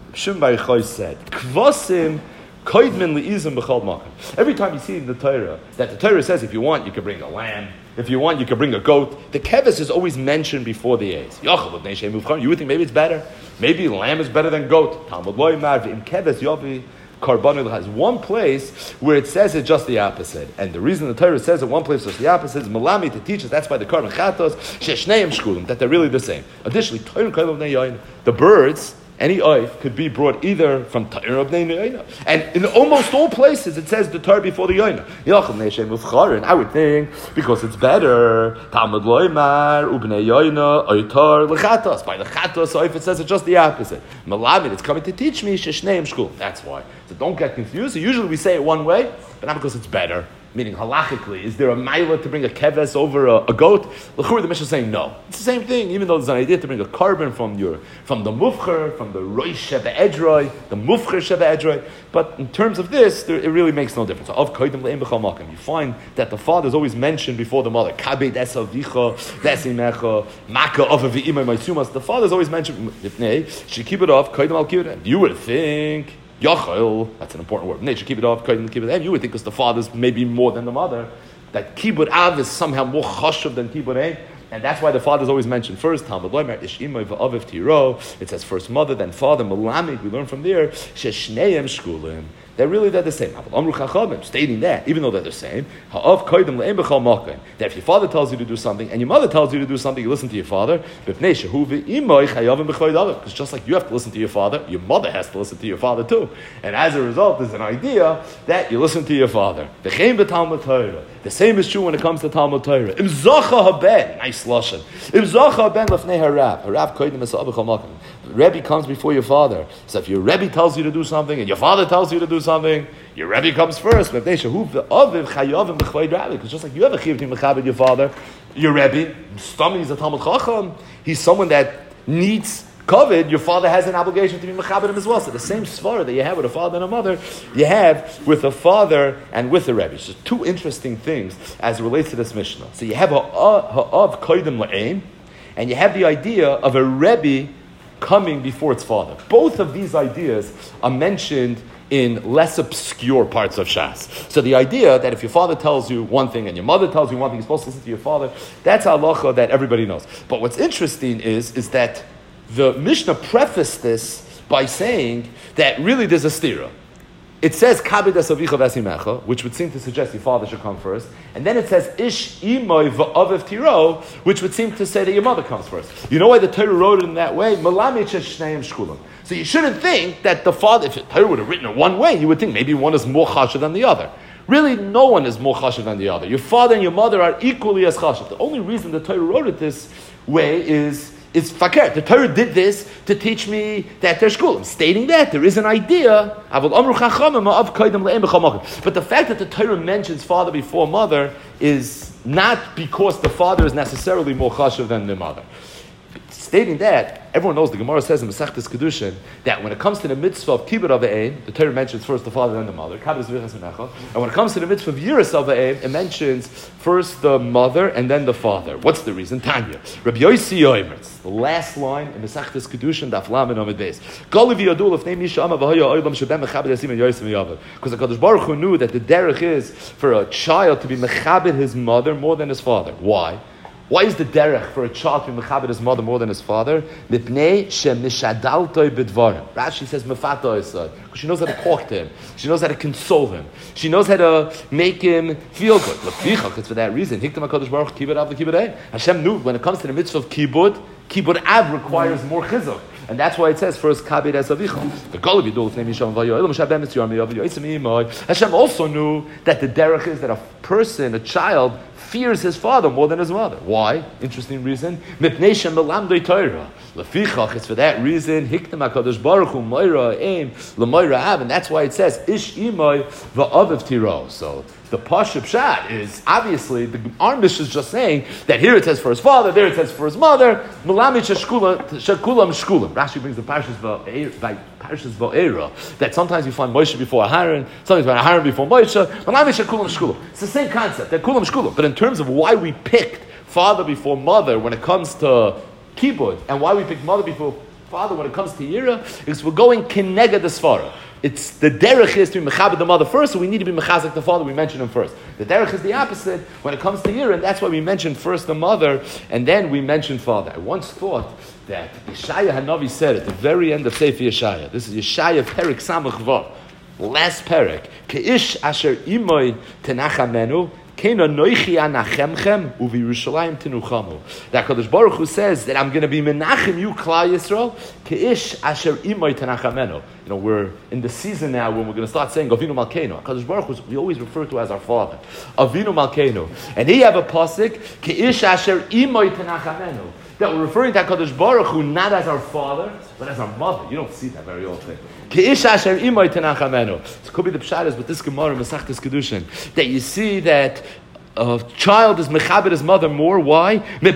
Shimon Bar Yochai said, Kvasim koidmin li'izim b'chol makom. Every time you see in the Torah that the Torah says if you want you can bring a lamb, if you want you can bring a goat, the keves is always mentioned before the A's. You would think maybe it's better. Maybe lamb is better than goat. Talmud lo yimar v'im keves yovi Karbanul has one place where it says it's just the opposite. And the reason the Torah says in one place just the opposite is Malami to teach us that's by the Karban Chatos, Sheshneim Shkulim, that they're really the same. Additionally, the birds, any oif could be brought either from Ta'ir of Yoina. And in almost all places it says the Torah before the Yoina. And I would think, because it's better, Talmud Loimar, Ubnei Yoina, Oitar, Lechatos. By the Chatos oif it says it's just the opposite. Malamid, it's coming to teach me Sheshneim Shkul. That's why. So don't get confused. So usually we say it one way, but not because it's better. Meaning halachically, is there a maila to bring a keves over a goat? L'chur, the Mishnah is saying no. It's the same thing, even though there's an idea to bring a carbon from the mufcher, from the roish sheba edroi, the mufcher sheba edroi. But in terms of this, it really makes no difference. Of koidim le'im b'chol makom, you find that the father is always mentioned before the mother. Kabed esavicha, desimecha, maka ova v'imay maisumas. The father is always mentioned. Ifnei, she keep it off. Koidim al kibbutz. You would think. Yachel, that's an important word. Nature, keep it off, keep it. And you would think because the father's maybe more than the mother, that kibbut av is somehow more chashuv than kibbut ein, and that's why the father is always mentioned first. Talmud loimer ish imay v'aviv tiro. It says first mother, then father. Malamid, we learn from there. Sheshneim shkulim. They're the same. Stating that, even though they're the same, that if your father tells you to do something and your mother tells you to do something, you listen to your father. Because just like you have to listen to your father, your mother has to listen to your father too. And as a result, there's an idea that you listen to your father. The same is true when it comes to Talmud Torah. Nice lashon. Rebbe comes before your father. So if your Rebbe tells you to do something and your father tells you to do something, your Rebbe comes first. Because just like you have a chiyuv to mechabed your father, your Rebbe, Stami is a Talmud Chacham, he's someone that needs covered, your father has an obligation to be mechabed him as well. So the same svara that you have with a father and a mother, you have with a father and with a Rebbe. So two interesting things as it relates to this Mishnah. So you have ha'av koidim la'ein, and you have the idea of a Rebbe coming before its father. Both of these ideas are mentioned in less obscure parts of Shas. So the idea that if your father tells you one thing and your mother tells you one thing, you're supposed to listen to your father, that's halacha that everybody knows. But what's interesting is that the Mishnah prefaced this by saying that really there's a stira. It says kabed esavicha v'asimecha, which would seem to suggest your father should come first, and then it says ish imoy v'aviv tiro, which would seem to say that your mother comes first. You know why the Torah wrote it in that way? Malamich shneim shkulim. So you shouldn't think that the father, if the Torah would have written it one way, you would think maybe one is more chashuv than the other. Really, no one is more chashuv than the other. Your father and your mother are equally as chashuv. The only reason the Torah wrote it this way is fakir. The Torah did this to teach me that there's shkulim, stating that there is an idea. But the fact that the Torah mentions father before mother is not because the father is necessarily more chashuv than the mother. Stating that, everyone knows the Gemara says in Masechtas Kedushin that when it comes to the mitzvah of kibbut of ein, the Torah mentions first the father and the mother. And when it comes to the mitzvah of yiras of ein, it mentions first the mother and then the father. What's the reason? Tanya. Rabbi Yossi Yomer, the last line in Masechtas Kedushin, Daf Lamed Amud Beis. Because the Kadosh Baruch Hu knew that the derech is for a child to be mechabed his mother more than his father. Why? Why is the derech for a child to be mechabed his mother more than his father? Mipnei shemishadaltoi b'dvarim. Rashi says mefata esad, because she knows how to talk to him. She knows how to console him. She knows how to make him feel good. It's for that reason. Hiktam HaKadosh Baruch kibbut av l'kibbut ein. Hashem knew when it comes to the mitzvah of kibbut av requires more chizuk. And that's why it says first kabed esavicha. Hashem also knew that the derech is that a person, a child, fears his father more than his mother. Why? Interesting reason. It's for that reason. And that's why it says ish imay va'aviv tiro. So the Pashup Pshat is obviously the Armish is just saying that here it says for his father, there it says for his mother. Rashi brings the Parshas Va'era that sometimes you find Moshe before Aharon, sometimes you find Aharon before Moshe. It's the same concept. They're kulam shkulam. But in terms of why we picked father before mother when it comes to kibbut, and why we picked mother before father when it comes to Yira, because we're going kinega the svara. It's the derech is to be mechabed the mother first, so we need to be mechazik the father. We mention him first. The derech is the opposite when it comes to Yira, and that's why we mention first the mother, and then we mention father. I once thought that Yeshaya Hanavi said at the very end of Sefer Yeshaya. This is Yeshaya Perik Samach Vav, last Perik. Keish asher imoy tenachamenu. That Kadosh Baruch Hu says that I'm going to be menachem you, Klal Yisrael, keish asher imoy tenachamenu. We're in the season now when we're going to start saying Avinu Malkeinu. Kadosh Baruch Hu we always refer to as our father, Avinu Malkeinu, and he have a pasuk keish asher imoy tenachamenu. That we're referring to Kadosh Baruch Hu not as our father, but as our mother. You don't see that very often. It could be the pshat with this Gemara, Masechtas Kedushin, that you see that a child is mechabed his mother more. Why? A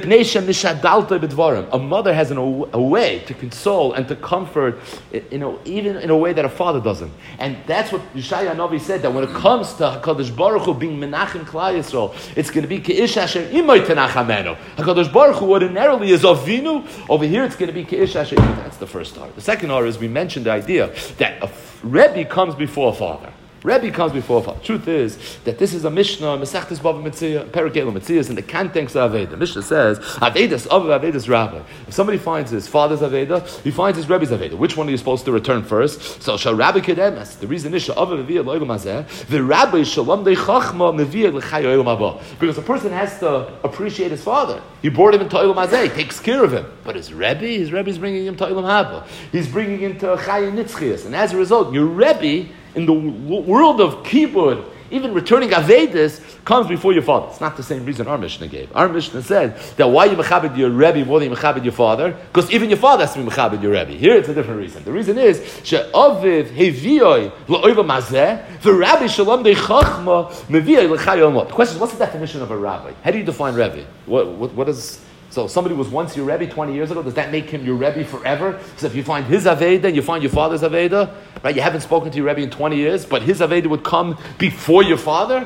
mother has a way to console and to comfort, even in a way that a father doesn't. And that's what Yeshaya Hanavi said, that when it comes to HaKadosh Baruch Hu being menachem Klal Yisrael, it's going to be Keish Asher Imoy Tenachamenu. HaKadosh Baruch Hu ordinarily is Avinu. Over here it's going to be Keish Asher Imoy. That's the first R. The second R is we mentioned the idea that a Rebbe comes before a father. Rebbe comes before a father. Truth is that this is a Mishnah, Masechtas Bava Metzia, Perikei Metzia, in the context of Aveda. Mishnah says, Avedas Ava, Avedas Rabbi. If somebody finds his father's Aveda, he finds his Rebbe's Aveda. Which one are you supposed to return first? So, Shal Rabbi Kedemas. The reason is, Ava Vivia Loilam Hazeh, the Rabbi Shalom De Chachma Mevia L'Chay Oilam Haba. Because a person has to appreciate his father. He brought him into Oilam Hazeh, he takes care of him. But his Rebbe's bringing him to Oilam Haba. He's bringing him to Chay Nitzchias. And as a result, your Rebbe, in the world of Kibbud, even returning Avedas comes before your father. It's not the same reason our Mishnah gave. Our Mishnah said that why you mechabed your Rebbe more than you mechabed your father? Because even your father has to be mechabed your Rebbe. Here it's a different reason. The reason is she'aviv hevioi la'oiva mazeh v'Rabbi shalom de chachma mevioi l'chayom. The question is, what's the definition of a rabbi? How do you define Rebbe? What is... So somebody was once your Rebbe 20 years ago, does that make him your Rebbe forever? So if you find his Aveda, you find your father's Aveda, right? You haven't spoken to your Rebbe in 20 years, but his Aveda would come before your father?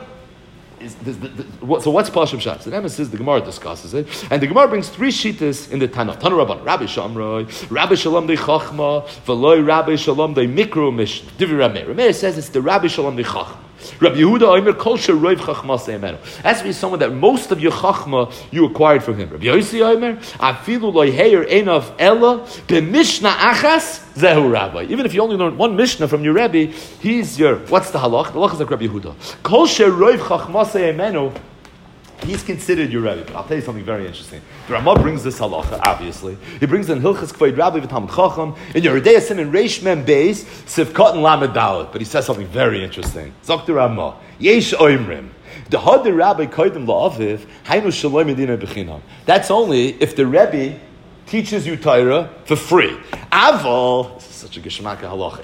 So what's Pasham Shat? So the Emes the Gemara discusses it, and the Gemara brings three shittas in the Tanakh. Tanu Rabban, Rabbi Shamroi, Rabbi Shalom de Chachma, V'loi Rabbi Shalom de Mikro Mishnah. Divi Rameir. Rameir says it's the Rabbi Shalom de Chachma. Rabbi Yehuda Omer Kol Sheroiv Chachma Seimenu. Has to be someone that most of your Chachma you acquired from him. Rabbi Yossi Omer Afilu Loi Heir Einav Ella BeMishnah Achas Zehu Rabbi. Even if you only learned one Mishnah from your Rebbe, he's your, what's the halach? The halach is like Rabbi Yehuda. Kol Sheroiv Chachma Seimenu. He's considered your Rebbe. But I'll tell you something very interesting. The Ramah brings this halacha, obviously. He brings in Hilchas Kvoid Rabbi V'Talmud Chacham, in Yeridei Simin Reish Mem Beis, Sivkot and Lamed Dalet. But he says something very interesting. Zok the Ramah, Yesh Oimrim. The Had Rabbi Koidim La'aviv, Hainu Shaloi Medina B'Chinam. That's only if the Rebbe teaches you Torah for free. Aval, this is such a geshmaka halacha.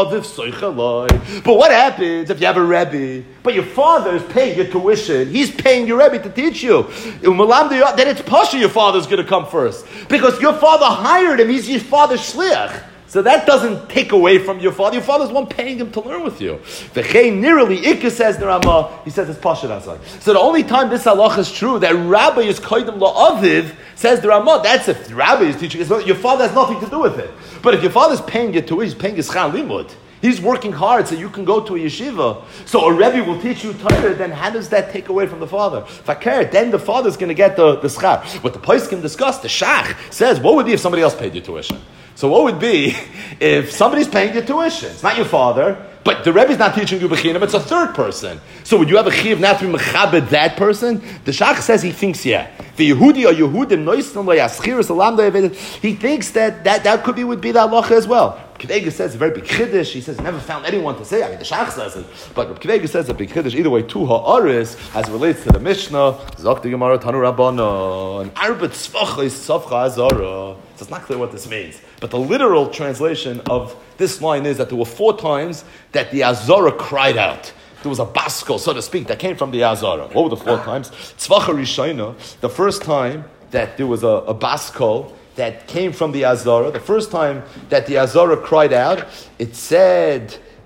But what happens if you have a Rebbe, but your father is paying your tuition, he's paying your Rebbe to teach you, then it's pasha your father's going to come first. Because your father hired him, he's your father's shliach. So that doesn't take away from your father. Your father's the one paying him to learn with you. V'chein nirali ikka says the Ramah. He says it's pasha asai. So the only time this halacha is true that Rabbi is koydem la'aviv, says the Ramah, that's if the Rabbi is teaching. Your father has nothing to do with it. But if your father's paying you to, he's paying his schar limud. He's working hard so you can go to a yeshiva. So a Rebbe will teach you Torah, then how does that take away from the father? Fakir, then the father's going to get the schar. What the poskim discuss, the shach, says, what would be if somebody else paid your tuition? So what would be if somebody's paying your tuition? It's not your father, but the Rebbe's not teaching you b'chinam, it's a third person. So would you have a chiv not to be mechabed that person? The shach says he thinks, yeah. The Yehudi or Yehudim noisnom lo yaschirus alam lo yavedet. He thinks that could be would be the halacha as well. Kvega says a very big chiddush. He says never found anyone to say. I mean the shach says it, but Kvega says a big chiddush. Either way, tu ha'aris as it relates to the Mishnah. Zok the Gemara Tanu Rabbana and arbet tzvacha is tzavcha azara. So it's not clear what this means. But the literal translation of this line is that there were 4 times that the Azara cried out. There was a baskol, so to speak, that came from the Azara. What were the 4 times? Tzvacha Rishayna, the first time that there was a baskol that came from the Azara, the first time that the Azara cried out, it said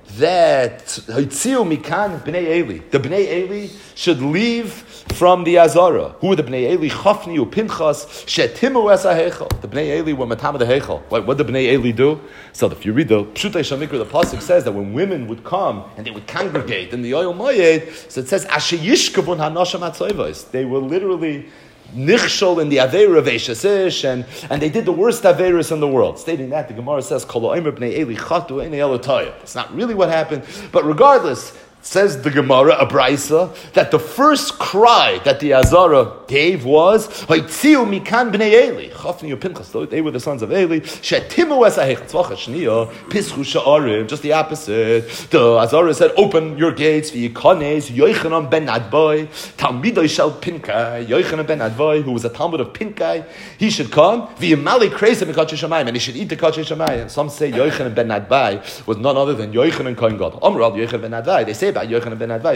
that Haitziu Mikan Bnei Eli. The Bnei Eli should leave from the Azara. Who are the Bnei Eli? Chafni uPinchas Shetimu es HaHeichal. The Bnei Eli were Matam of the Heichal. What did the Bnei Eli do? So if you read the Pshutei Shamikra, the pasuk says that when women would come and they would congregate in the Oyel Moyed, so it says Asher Yishkavun HaNasham HaTzoivos. They were literally nichshol in the Aveira of Eishasish, and they did the worst Aveiras in the world. Stating that, the Gemara says, Kol ha'omer b'nei Eli chatu ein elotayah. It's not really what happened, but regardless, says the Gemara, a Braisa, that the first cry that the Azara gave was, Haitziu mikan b'nei Eli. Chafni uPinchas, they were the sons of Eli. Shetimu es ha'heichal. Tzvacha shniya, pischu sha'arim, just the opposite. The Azara said, open your gates, v'yikanes, Yochanan ben Adbai, Talmidoi shel Pinkai, Yochanan ben Adbai, who was a Talmud of Pinkai, he should come, v'yimali kreisa mikachei shamayim, and he should eat the kachei shamayim. Some say Yochanan ben Adbai was none other than Yochanan Kohen Gadol. Amral Yochanan ben Adbai, they say about Yochanan ben Advai,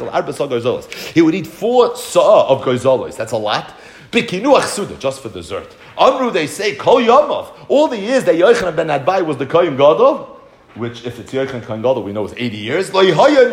he would eat 4 sa'ah of goizolos. That's a lot. Bikinuach suda, just for dessert. Amru, they say, Kol Yomov. All the years that Yochanan ben Advai was the Kohen Gadol, which if it's Yochanan Kohen Gadol, we know is 80 years. There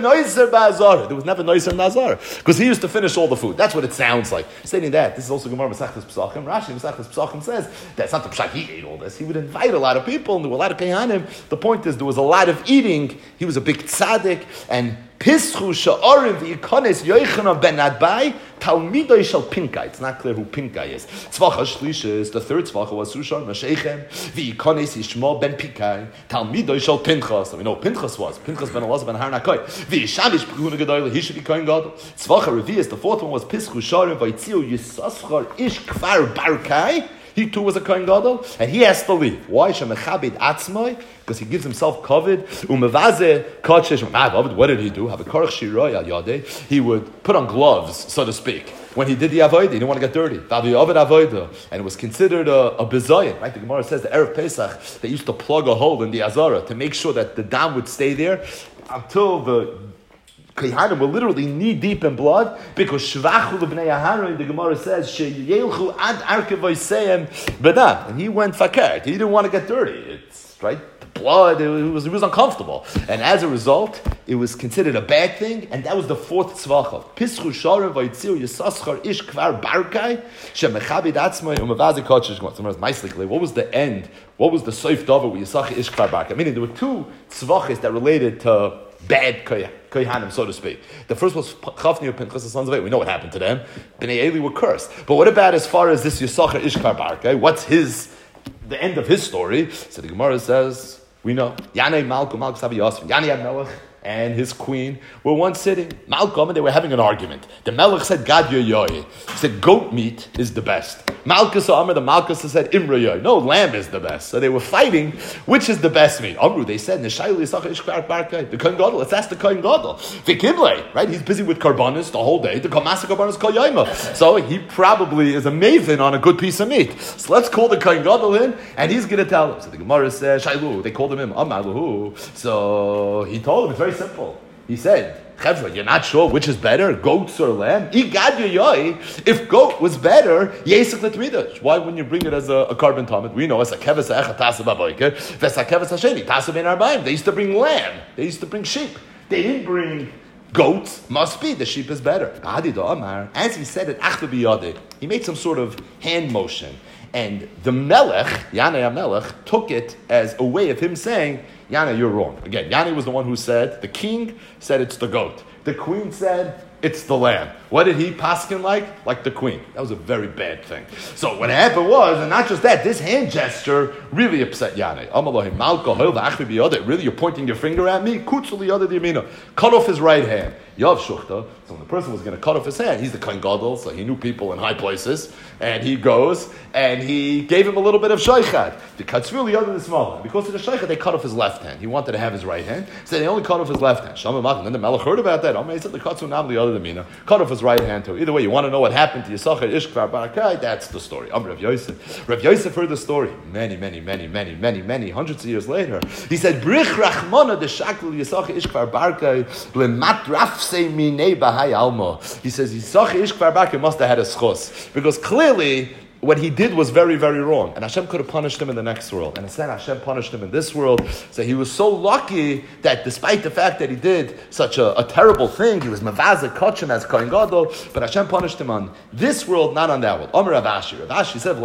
was never noiser nazar, because he used to finish all the food. That's what it sounds like. Stating that, this is also Gemara Masechtas Pesachim. Rashi Masechtas Pesachim says that's not the pshat. He ate all this. He would invite a lot of people, and there were a lot of kehanim. The point is, there was a lot of eating. He was a big tzaddik, and Pischu sha'arim v'yikanes Yochanan ben Adbai Talmidoi shel Pinkai. It's not clear who Pinkai is. Tzvacha Shlishes, the third tzvacha was Sushar Mashechem v'yikanes Yishmael ben Pinkai Talmidoi shel Pinchas. So we know who Pinchas was. Pinchas ben Elazar ben Harnakai. V'yishamish P'chuna Gedoyle. He should be Kohen Gadol. Tzvacha Revius, the fourth one was Pischu sha'arim v'yitziu Yisachar ish Kfar Barkai. He too was a Kohen Gadol, and he has to leave. Why? Shemechabed atzmai, because he gives himself covered. Umavaze kadshesh. What did he do? Have a karach shiroy al yadeh. He would put on gloves, so to speak. When he did the avodah, he didn't want to get dirty. And it was considered a bizayin. Right? The Gemara says the Erev Pesach, they used to plug a hole in the azara to make sure that the dam would stay there until the Kehanim were literally knee deep in blood, because Shvachu l'bnei Aharon, the Gemara says, Sheyelchu ad arkevoseihem b'dam, and he went fakert. He didn't want to get dirty. It's right. The blood. He was uncomfortable, and as a result, it was considered a bad thing. And that was the fourth tzvacha. Pischu sharim vayitziu yisaschar ish kvar barkai shemechabed atzmai umavazi kodesh. What was the end? What was the soif davar with yisachar ish kvar barkai? Meaning there were 2 tzvachas that related to bad kohanim, so to speak. The first was Chafni uPinchas, the sons of Eli. We know what happened to them. Bnei Eli were cursed. But what about as far as this Yisachar Ishkar Barkai? What's the end of his story? So the Gemara says, we know. Yanei Malkum Sabi Yosef. Yanei Melech and his queen were once sitting. Malcolm, and they were having an argument. The Melech said, Gad Yoyoy. He said, goat meat is the best. Malchus Amr, the Malchus said, Imra Yoy. No, lamb is the best. So they were fighting, which is the best meat. Amru, they said, the Kohen Gadol, let's ask the Kohen Gadol. Vikible, right? He's busy with karbanis the whole day. The Kamasa karbanis kol yoyma. So he probably is a maven on a good piece of meat. So let's call the Kohen Gadol in, and he's going to tell him. So the Gemara says, Shailu, they called him Amaluhu. So he told him, it's very simple. He said, Chevra, you're not sure which is better, goats or lamb? If goat was better, why wouldn't you bring it as a carbon tamid? We know as a keves echad tasa baboiker, v'es a keves hasheni tasa ben arbaim. They used to bring lamb. They used to bring sheep. They didn't bring goats. Must be the sheep is better. As he said it, he made some sort of hand motion, and the Melech, Yanei HaMelech, took it as a way of him saying, Yana, you're wrong. Again, Yanni was the one who said, the king said it's the goat. The queen said, it's the lamb. What did he paskin like? Like the queen. That was a very bad thing. So what happened was, and not just that, this hand gesture really upset Yanni. Really, you're pointing your finger at me? Cut off his right hand. Yav Shuchta. So when the person was going to cut off his hand, he's the Kohen Gadol, so he knew people in high places, and he goes, and he gave him a little bit of shaychad. The katzvili other than small. Because of the shaychad, they cut off his left hand. He wanted to have his right hand, so they only cut off his left hand. And then the Melech heard about that. He said the katzu nam the other than mina. Cut off his right hand too. Either way, you want to know what happened to Yisachar Ishkvar Barakai, that's the story. Rav Yosef. Rav Yosef heard the story many, hundreds of years later. He said, Brich Rachmana de Shakl Yisachar Ishkvar Barakai lemat rafse minei bahai alma. He says Yisachar Ishkvar Barakai must have had a schos, because clearly what he did was very, very wrong. And Hashem could have punished him in the next world. And instead, Hashem punished him in this world. So he was so lucky that despite the fact that he did such a terrible thing, he was Mavaza Kachim as Kohen Gadol, but Hashem punished him on this world, not on that world. Omer Rav Ashi. Rav Ashi said,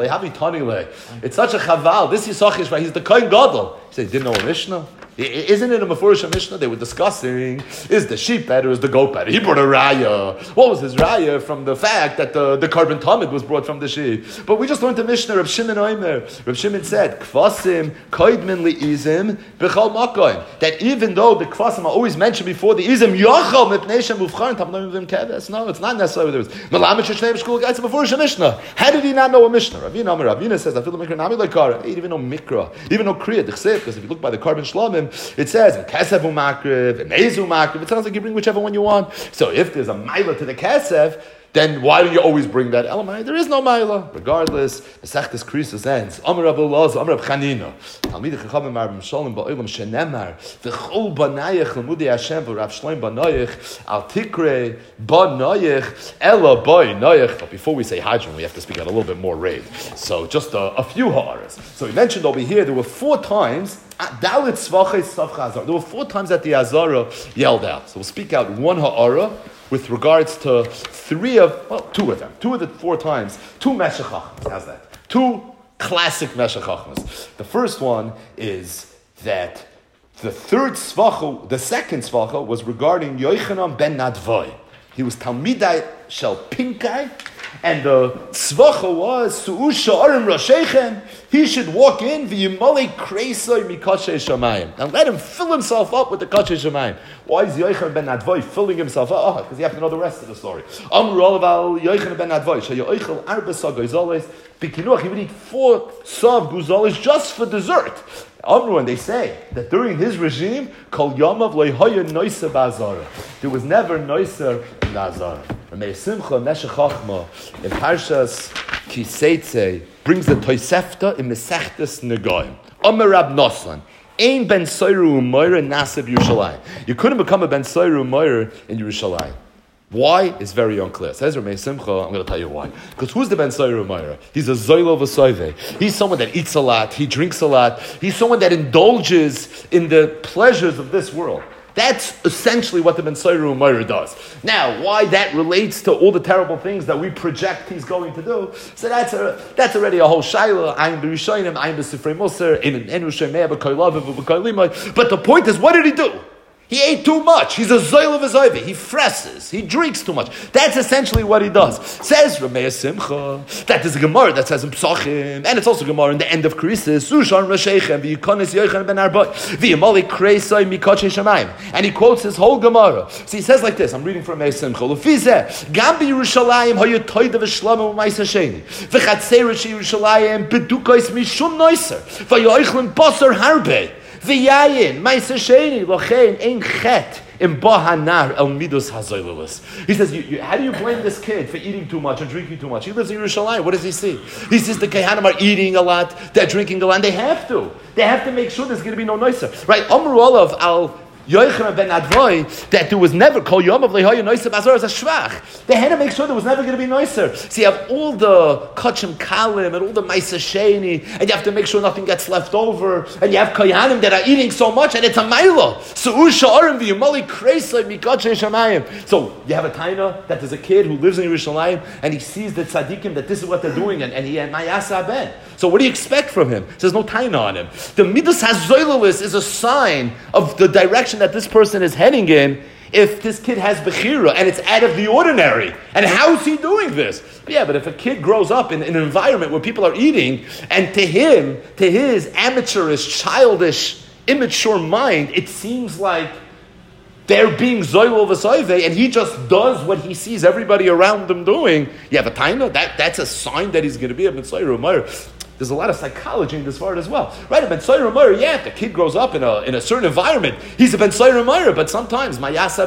it's such a chaval. This Yisachish, right? He's the Kohen Gadol. He said, he didn't know a Mishnah? Isn't it a Mefurish Mishnah? They were discussing, is the sheep better, is the goat better? He brought a raya. What was his raya? From the fact that the carbon tamid was brought from the sheep. But we just learned the Mishnah, Reb Shimon Omer. Reb Shimon said, Kvasim, koidmin li'izim, b'chal makoim. That even though the Kvasim are always mentioned before the izim, yochel, mipnei mufcharin, tamnoim vim keves. No, it's not necessarily there. Malamet sheshnei b'shkul guys, it's a Mefurish Mishnah. How did he not know a Mishnah? Ravina says, I feel the Mikra nami lekara. He didn't even know Mikra. Even know Kriya, because if you look by the carbon shlamim, it says, Kesef umakriv, and Ezu makriv. It sounds like you bring whichever one you want. So if there's a maila to the Kesef, then why do you always bring that element? There is no maila. Regardless, Mesechtes Krisus ends. Amar Rav Elazar, Amar Rav Chanina. Talmidei Chachamim Marvim Shalom Ba'olam Shenemar. V'chol banayich l'mudei Hashem v'Rav Shloim banayich al tikre banayich ela banayich. But before we say Hadron, we have to speak at a little bit more rate. So just a few ha'aras. So we mentioned over here there were 4 times. Dalit Tzvachei Tzavcha Azara. There were 4 times that the Azara yelled out. So we'll speak out one ha'ara with regards to 2 of them. 2 of the 4 times. 2 Meshech Chachmas. How's that? 2 classic Meshech Chachmas. The first one is that the second Tzvacha was regarding Yochanan ben Nadvoi. He was Talmidai Shel Pinkai, and the tzvacha was Su'usha Arim Roshechem. He should walk in v'yimolei kreisoi mikachei shamayim, and let him fill himself up with the kachei shamayim. Why is Yochanan ben Nadvoi filling himself up? Because you have to know the rest of the story. Amru olav Yochanan ben Nadvoi shayochel arba sag gozoles bikinuach. He would eat 4 sav gozoles just for dessert. Amru, and they say that during his regime, kol yamav lehoya noisa ba'azara. There was never noisa in the azara. Ramei Simcha Meshech Chachma in Parshas Kiseitze brings the Tosefta in Mesechtes Negoim. Amar Rab Nosson, Ein ben Soiru u'moira nasib Yerushalayim. You couldn't become a ben Soiru u'moira in Yerushalayim. Why is very unclear. Says Ramei Simcha, I'm going to tell you why. Because who's the Ben Soiru U'moira? He's a Zoilo V'soive. He's someone that eats a lot, he drinks a lot, he's someone that indulges in the pleasures of this world. That's essentially what the Ben Soiru U'moira does. Now, why that relates to all the terrible things that we project he's going to do, so that's already a whole shayla. I'm b'Rishonim, I'm b'Sifrei Musar, in Enu Shemei b'Koylav b'Koylimai. But the point is, what did he do? He ate too much. He's a zoil of his oive. He fresses. He drinks too much. That's essentially what he does. Says Ramei Simcha. That is a Gemara that says in Psachim, and it's also a Gemara in the end of Krisis. Sushan Rashechem v'Yikonis Yochanan ben Arboi v'Yamali Kreisoi mikachei shamayim. And he quotes his whole Gemara. So he says like this. I'm reading from Ramei Simcha. Lefizeh Gam b'Yerushalayim hayu toida v'shlamim u'mayis Hasheni v'chatzeret Yerushalayim bedukois mishum noiser v'yoichlin basar harbe. V'yayin, ma'aser sheni, lochein, ein chet, im bahanar el midos hazoylelis. He says, how do you blame this kid for eating too much and drinking too much? He lives in Yerushalayim. What does he see? He sees the Kehanim are eating a lot, they're drinking a lot, and they have to. They have to make sure there's going to be no noiser. Right? Amru olav al Yochanan ben Nadvoi, that there was never kol yom of lehoya noiser bazar as a shvach. They had to make sure there was never going to be noiser. So you have all the kachim kalim and all the ma'aser sheni, and you have to make sure nothing gets left over. And you have koyanim that are eating so much, and it's a maila. So u'sha'arim v'yumali kreisay mikachei shamayim. So you have a taina that there's a kid who lives in Yerushalayim, and he sees the tzaddikim that this is what they're doing, and he and ma'yasa ben. So what do you expect from him? There's no taina on him. The midas hazoylelis is a sign of the direction that this person is heading in. If this kid has bechira and it's out of the ordinary, and how is he doing this? But if a kid grows up in an environment where people are eating, and to his amateurish, childish, immature mind, it seems like they're being zoylo v'soive, and he just does what he sees everybody around them doing. You have a taina, that's a sign that he's going to be a mitzvah u'mayr. There's a lot of psychology in this part as well. Right, a Ben Soyer U'mayr, if the kid grows up in a certain environment, he's a Ben Soyer U'mayr, but sometimes,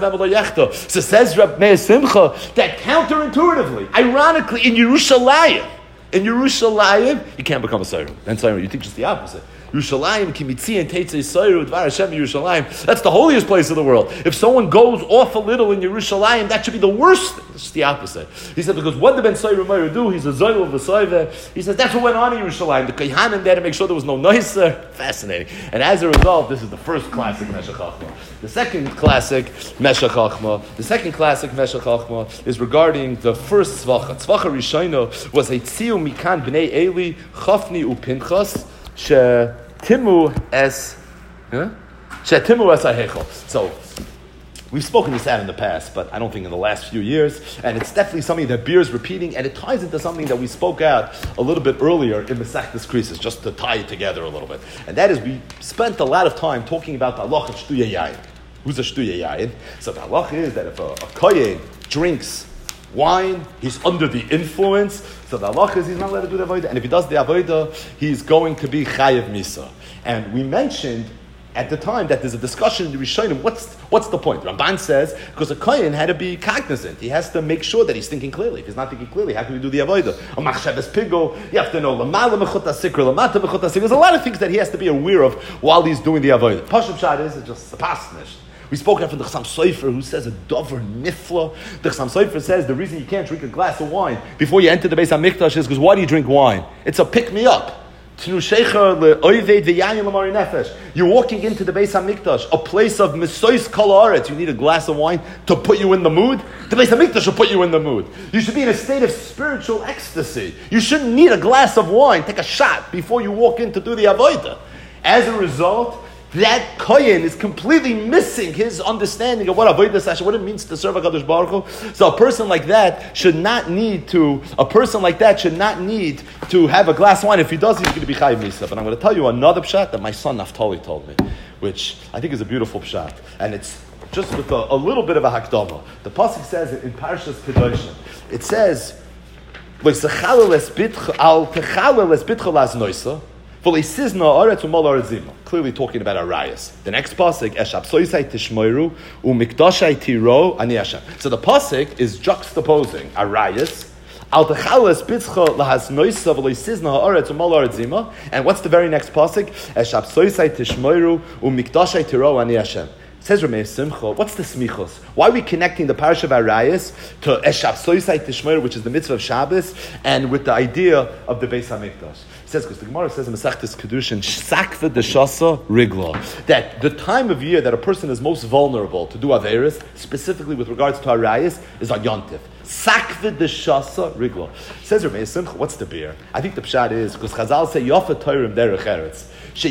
so says Reb Meir Simcha, that counterintuitively, ironically, in Yerushalayim, you can't become a Soyer. Ben Soyer, you think just the opposite. Yerushalayim kimitzi and teitzei soiru dvar Hashem Yerushalayim. That's the holiest place of the world. If someone goes off a little in Yerushalayim, that should be the worst thing. It's the opposite. He said, because what did Ben Soiru Meir do? He's a Zoyl of the Soive. He says, that's what went on in Yerushalayim. The Kohanim there to make sure there was no noiser. Fascinating. And as a result, this is the first classic Meshech Chochmah. The second classic Meshech Chochmah is regarding the first Tzvacha. Tzvacha Rishayna was a Tziu Mikan B'nei Eli Chafni Upinchas Timu es Ahechel. So, we've spoken this out in the past, but I don't think in the last few years, and it's definitely something that bears repeating, and it ties into something that we spoke out a little bit earlier in Masechtas Krisis, just to tie it together a little bit. And that is, we spent a lot of time talking about the halach of Shtuya Yayin. Who's a Shtuya Yayin? So the halach is that if a kohen drinks wine, he's under the influence, so the halach is he's not allowed to do the avodah, and if he does the avodah, he's going to be chayav misa. And we mentioned at the time that there's a discussion in the Rishonim, what's the point? Ramban says, because a kohen had to be cognizant. He has to make sure that he's thinking clearly. If he's not thinking clearly, how can he do the avodah? A machshavas pigo, you have to know, lamala mechut sikra, lamata mechut sikra. There's a lot of things that he has to be aware of while he's doing the avodah. Pashup shad is just a pasnish. We spoke out from the Chassam Sofer, who says a dover nifla. The Chassam Sofer says the reason you can't drink a glass of wine before you enter the Beis HaMikdash is because why do you drink wine? It's a pick-me-up. You're walking into the Beis HaMikdash, a place of Mesois Kol Haaretz. You need a glass of wine to put you in the mood. The Beis HaMikdash will put you in the mood. You should be in a state of spiritual ecstasy. You shouldn't need a glass of wine. Take a shot before you walk in to do the avodah. As a result, that kohen is completely missing his understanding of what avodah sasha, what it means to serve HaKadosh Baruch Hu. So a person like that should not need to have a glass of wine. If he does, he's going to be chayiv misa. But I'm going to tell you another pshat that my son Naftali told me, which I think is a beautiful pshat, and it's just with a little bit of a hakdama. The pasuk says in Parshas Kedoshim, it says, clearly talking about arayas. The next pasuk, Eshapsoisai tishmoiru umikdashai tiro ani Hashem. So the pasuk is juxtaposing arayas. And what's the very next pasuk? Eshapsoisai tishmoiru umikdashai tiro ani Hashem. Says Ramei Simcha, what's the smichos? Why are we connecting the parasha of Arayas to Eshapsoisai tishmoiru, which is the mitzvah of Shabbos, and with the idea of the Beis HaMikdash? It says, because the Gemara says in Masechtas Kedushin, Sakva deshasa rigla, that the time of year that a person is most vulnerable to do Averis, specifically with regards to Arayas, is on Yontif. Sakva deshasa rigla. It says Ramei Simcha, what's the beer? I think the pshat is, because Chazal say, Yofa Torah derech eretz.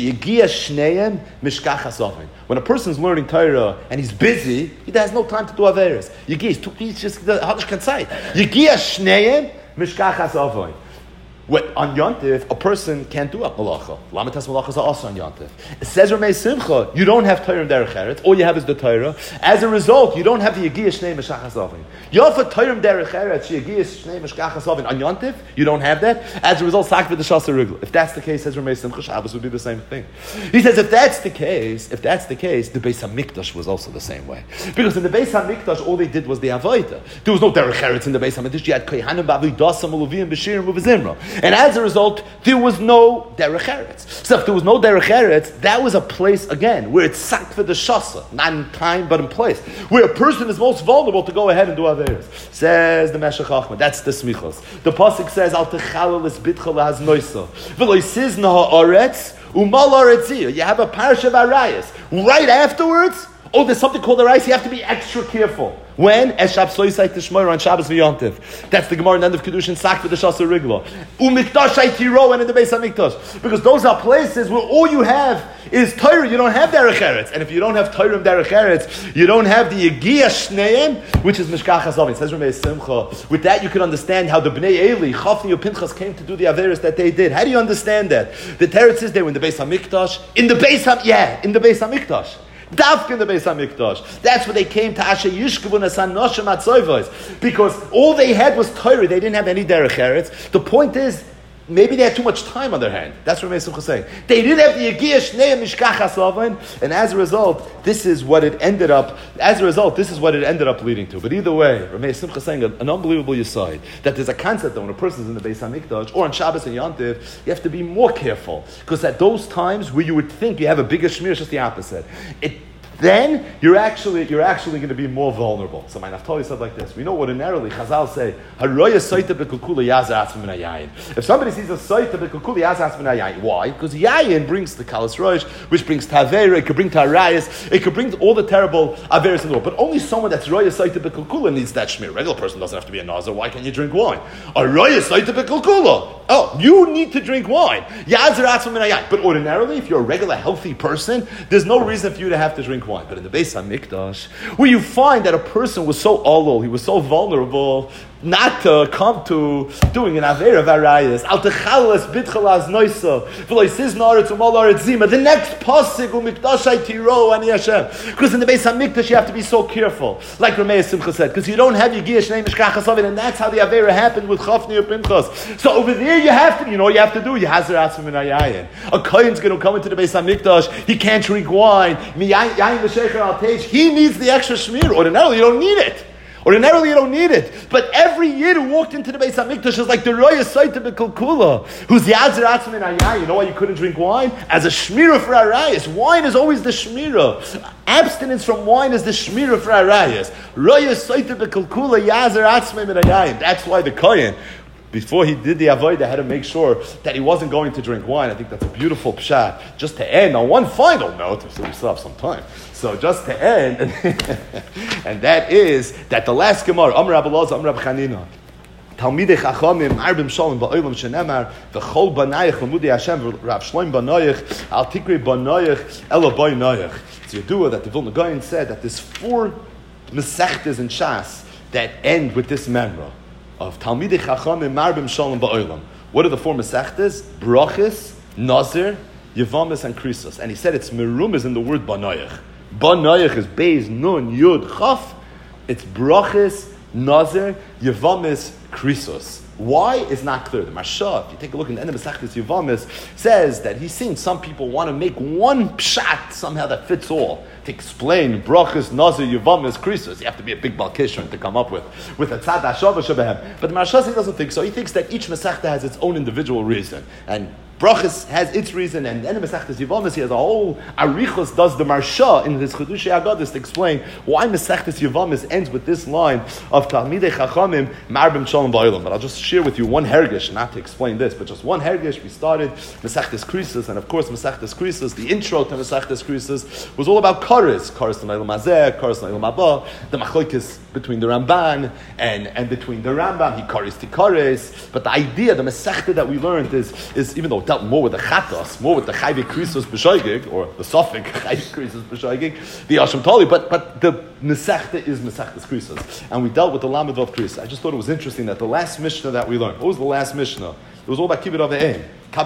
When a person's learning Torah and he's busy, he has no time to do Averis. He's just Hadash Kansai. Yegia shneim mishkachas avon. On Yontif, a person can't do a malacha. Lamitas malachas are also on Yontif. It says Ramei Simcha, you don't have Torah in Derech Eretz. All you have is the Torah. As a result, you don't have the Yegia Shnei Meshachas Avin. You have a Torah in Derech Eretz, Yegia Shnei Meshachas Avin. On Yontif, you don't have that. As a result, Sakva D'Shasa Rigl. If that's the case, says Ramei Simcha, Shabbos would be the same thing. He says, if that's the case, the Beis HaMikdash was also the same way. Because in the Beis HaMikdash, all they did was the Avodah. There was no Derech Eretz in the Beis HaMikdash. You had Kohanim, Ba'avidasa, Maluvim, B'shirim, Uvazimra. And as a result, there was no Derech Eretz. So if there was no Derech Eretz, that was a place, again, where it's Sakva D'Shasa, not in time, but in place, where a person is most vulnerable to go ahead and do Averis. Says the Meshech Chochmah, that's the Smichos. The Pasuk says, Al Techalel es Bitcha Lahaz Noisa, V'lo Yisizna Ha'aretz, U'mal Ha'aretziyah. You have a parasha of Arayas. Right afterwards, there's something called Arayas, you have to be extra careful. When? Eshapsoisai tishmoiru on Shabbos v'Yontif. That's the Gemara in the end of Kedushin, Sakva D'Shasa Rigla. Umikdashai tiro and in the Beis HaMikdash. Because those are places where all you have is Torah, you don't have Derech Eretz. And if you don't have Torah and Derech Eretz, you don't have the Yegia Shneim, which is Mishkachas Avin. It says Ramei Simcha. With that you can understand how the Bnei Eli, Chafni or Pinchas came to do the Averis that they did. How do you understand that? The Teretz is they were in the Beis HaMikdash. In the Beis HaMikdash. Dafka in the Beis HaMikdash. That's where they came to Asher Yishkevun Asan Noshim Atzoivos. Because all they had was Torah. They didn't have any Derech Eretz. The point is, Maybe they had too much time on their hand. That's what Rameh Simcha is saying. They didn't have the Yegiyah Shnei Mishkachas Avon, and as a result, this is what it ended up leading to. But either way, Rameh Simcha is saying an unbelievable yesod, that there's a concept that when a person is in the Beis HaMikdash, or on Shabbos and Yom Tov, you have to be more careful. Because at those times where you would think you have a bigger shmir, it's just the opposite. Then you're actually going to be more vulnerable. So my Naftali said like this. We know ordinarily Chazal say, if somebody sees a saita b'kukula yazas min hayayin, why? Because yayin brings the kalas rosh, which brings tavera, it could bring tarayas, it could bring all the terrible averis in the world. But only someone that's roya saita b'kukula needs that shmir. A regular person doesn't have to be a nazar. Why can't you drink wine? A roya saita b'kukula. Oh, you need to drink wine. But ordinarily, if you're a regular healthy person, there's no reason for you to have to drink wine. But in the Beis HaMikdash, where you find that a person was so olol, he was so vulnerable, not to come to doing an Aveira Varayas, Al Techalas Bitchalas Noisa, V'loisiz Na'aretz U'mal Aretz Zima, the next pasuk U'mikdashai Tiro Ani Hashem. Because in the Beis HaMikdash you have to be so careful, like Rameh Simcha said, because you don't have Yegiyah Shnei Mishkachas Avon, and that's how the Aveira happened with Chafni or Pinchas. So over there you have to, you know what you have to do? You Hazar Atzim Min Hayayin. A Kohen's going to come into the Beis HaMikdash, he can't drink wine, Miyayin V'Shecher Al Teish, he needs the extra shmir. Ordinarily you don't need it. Ordinarily, you don't need it. But every year who walked into the Beis HaMikdash is like the Roya Saita B'Kulkula, who's the Yadzir Atzim in Ayah. You know why you couldn't drink wine? As a shmira for Arayas. Wine is always the shmira. Abstinence from wine is the shmira for Arayas. Roya Saita B'Kulkula, Yadzir Atzim in Ayah. That's why the Kohen, before he did the avodah, had to make sure that he wasn't going to drink wine. I think that's a beautiful pshat. Just to end on one final note, so we still have some time. So just to end, and that is that the last Gemara, Amr Rabbi Elazar, Amr Rabbi Chanina, Talmidei Chachamim, Arbim Shalom, Ba'olam Shenemar, V'chol Banayich, V'mudei Hashem, Rav Shloim Banayich, Al Tikri Banayich, Elo Banayich. It's Yedua that the Vilna Gaon said that there's 4 Mesechtes in Shas that end with this memra of Talmidei Chachamim, Marbim Shalom Ba'olam. What are the 4 Mesechtes? Brachis, Nazir, Yevamis, and Krisos. And he said it's merumas in the word Banayich. Banayich is Beis, Nun, Yud, Chaf. It's Brachis, Nazir, Yevamis, Krisos. Why is not clear. The Marsha, if you take a look in the end of Mesechtes Yevamis, says that he's seen some people want to make one pshat somehow that fits all. To explain Brachis, Nazir, Yevamis, Krisos. You have to be a big Balkishon to come up with a Tzad HaShavah Shebehem. But the Marsha doesn't think so. He thinks that each Mesechta has its own individual reason. And Brachis has its reason, and the end of Mesechtes Yevamis, he has a whole Arichos does the Marsha in his Chedushei Agados to explain why Mesechtes Yevamis ends with this line of Talmidei Chachamim Marbim Shalom Ba'olam. But I'll just share with you one hergish, not to explain this, but just one hergish. We started Mesechtes Krisos, and of course Mesechtes Krisos, the intro to Mesechtes Krisos, was all about Kares L'Neilam Hazeh, Kares L'Neilam Haba, the Machlokes between the Ramban and between the Rambam, he Kares Tikares. But the idea, the Mesechta that we learned is even though it dealt more with the Chatos, more with the Chayvei Krisos B'Shoigig, or the Sofik Chayvei Krisos B'Shoigig, the Asham Tali, but the Mesechta is Mesechtes Krisos. And we dealt with the Lamed of Krisos. I just thought it was interesting that the last Mishnah that we learned, what was the last Mishnah? It was all about Kibbud Avim.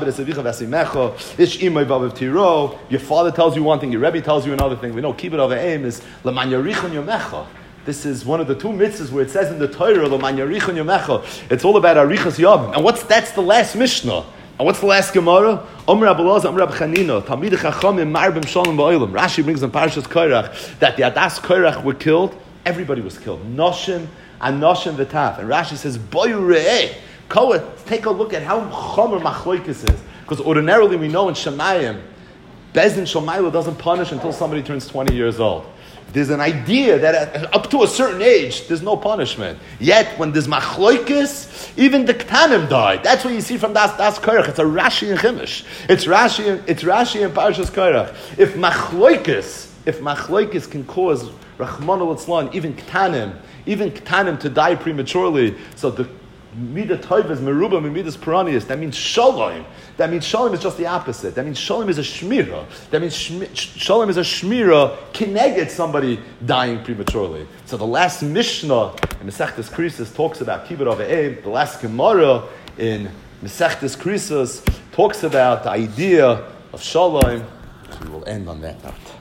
Your father tells you one thing, your Rebbe tells you another thing. We know Kibbud Avim is L'man Yarichon Yomecha. This is one of the 2 mitzvahs where it says in the Torah, L'man Yarichon Yomecha. It's all about Arichas Yom. And that's the last Mishnah. And what's the last Gemara? Amr Rabbi Elazar, Amr Rabbi Chanina, Talmidei Chachamim Marbim Shalom Ba'olam. Rashi brings in Parashas Korach that the Adas Korach were killed. Everybody was killed. Noshim and Noshim V'taf. And Rashi says, Boyu Re'eh. Take a look at how Chomer Machloikis is. Because ordinarily we know in Shemayim, Bezdin Shomayla doesn't punish until somebody turns 20 years old. There's an idea that up to a certain age, there's no punishment. Yet, when there's machloikis, even the ktanim died. That's what you see from Das Korach. It's a Rashi and Chimish. It's Rashi and Parshas Korach. If machloikis can cause Rachmana Litzlan, even ktanim to die prematurely, so the Midah Tov is Meruba Midas Peranius. That means Shalom. That means Shalom is just the opposite. That means Shalom is a Shmira. That means Shalom is a Shmira kineged somebody dying prematurely. So the last Mishnah in Mesechtes Krisos talks about Kibbud Avim. The last Gemara in Mesechtes Krisos talks about the idea of Shalom. So we will end on that note.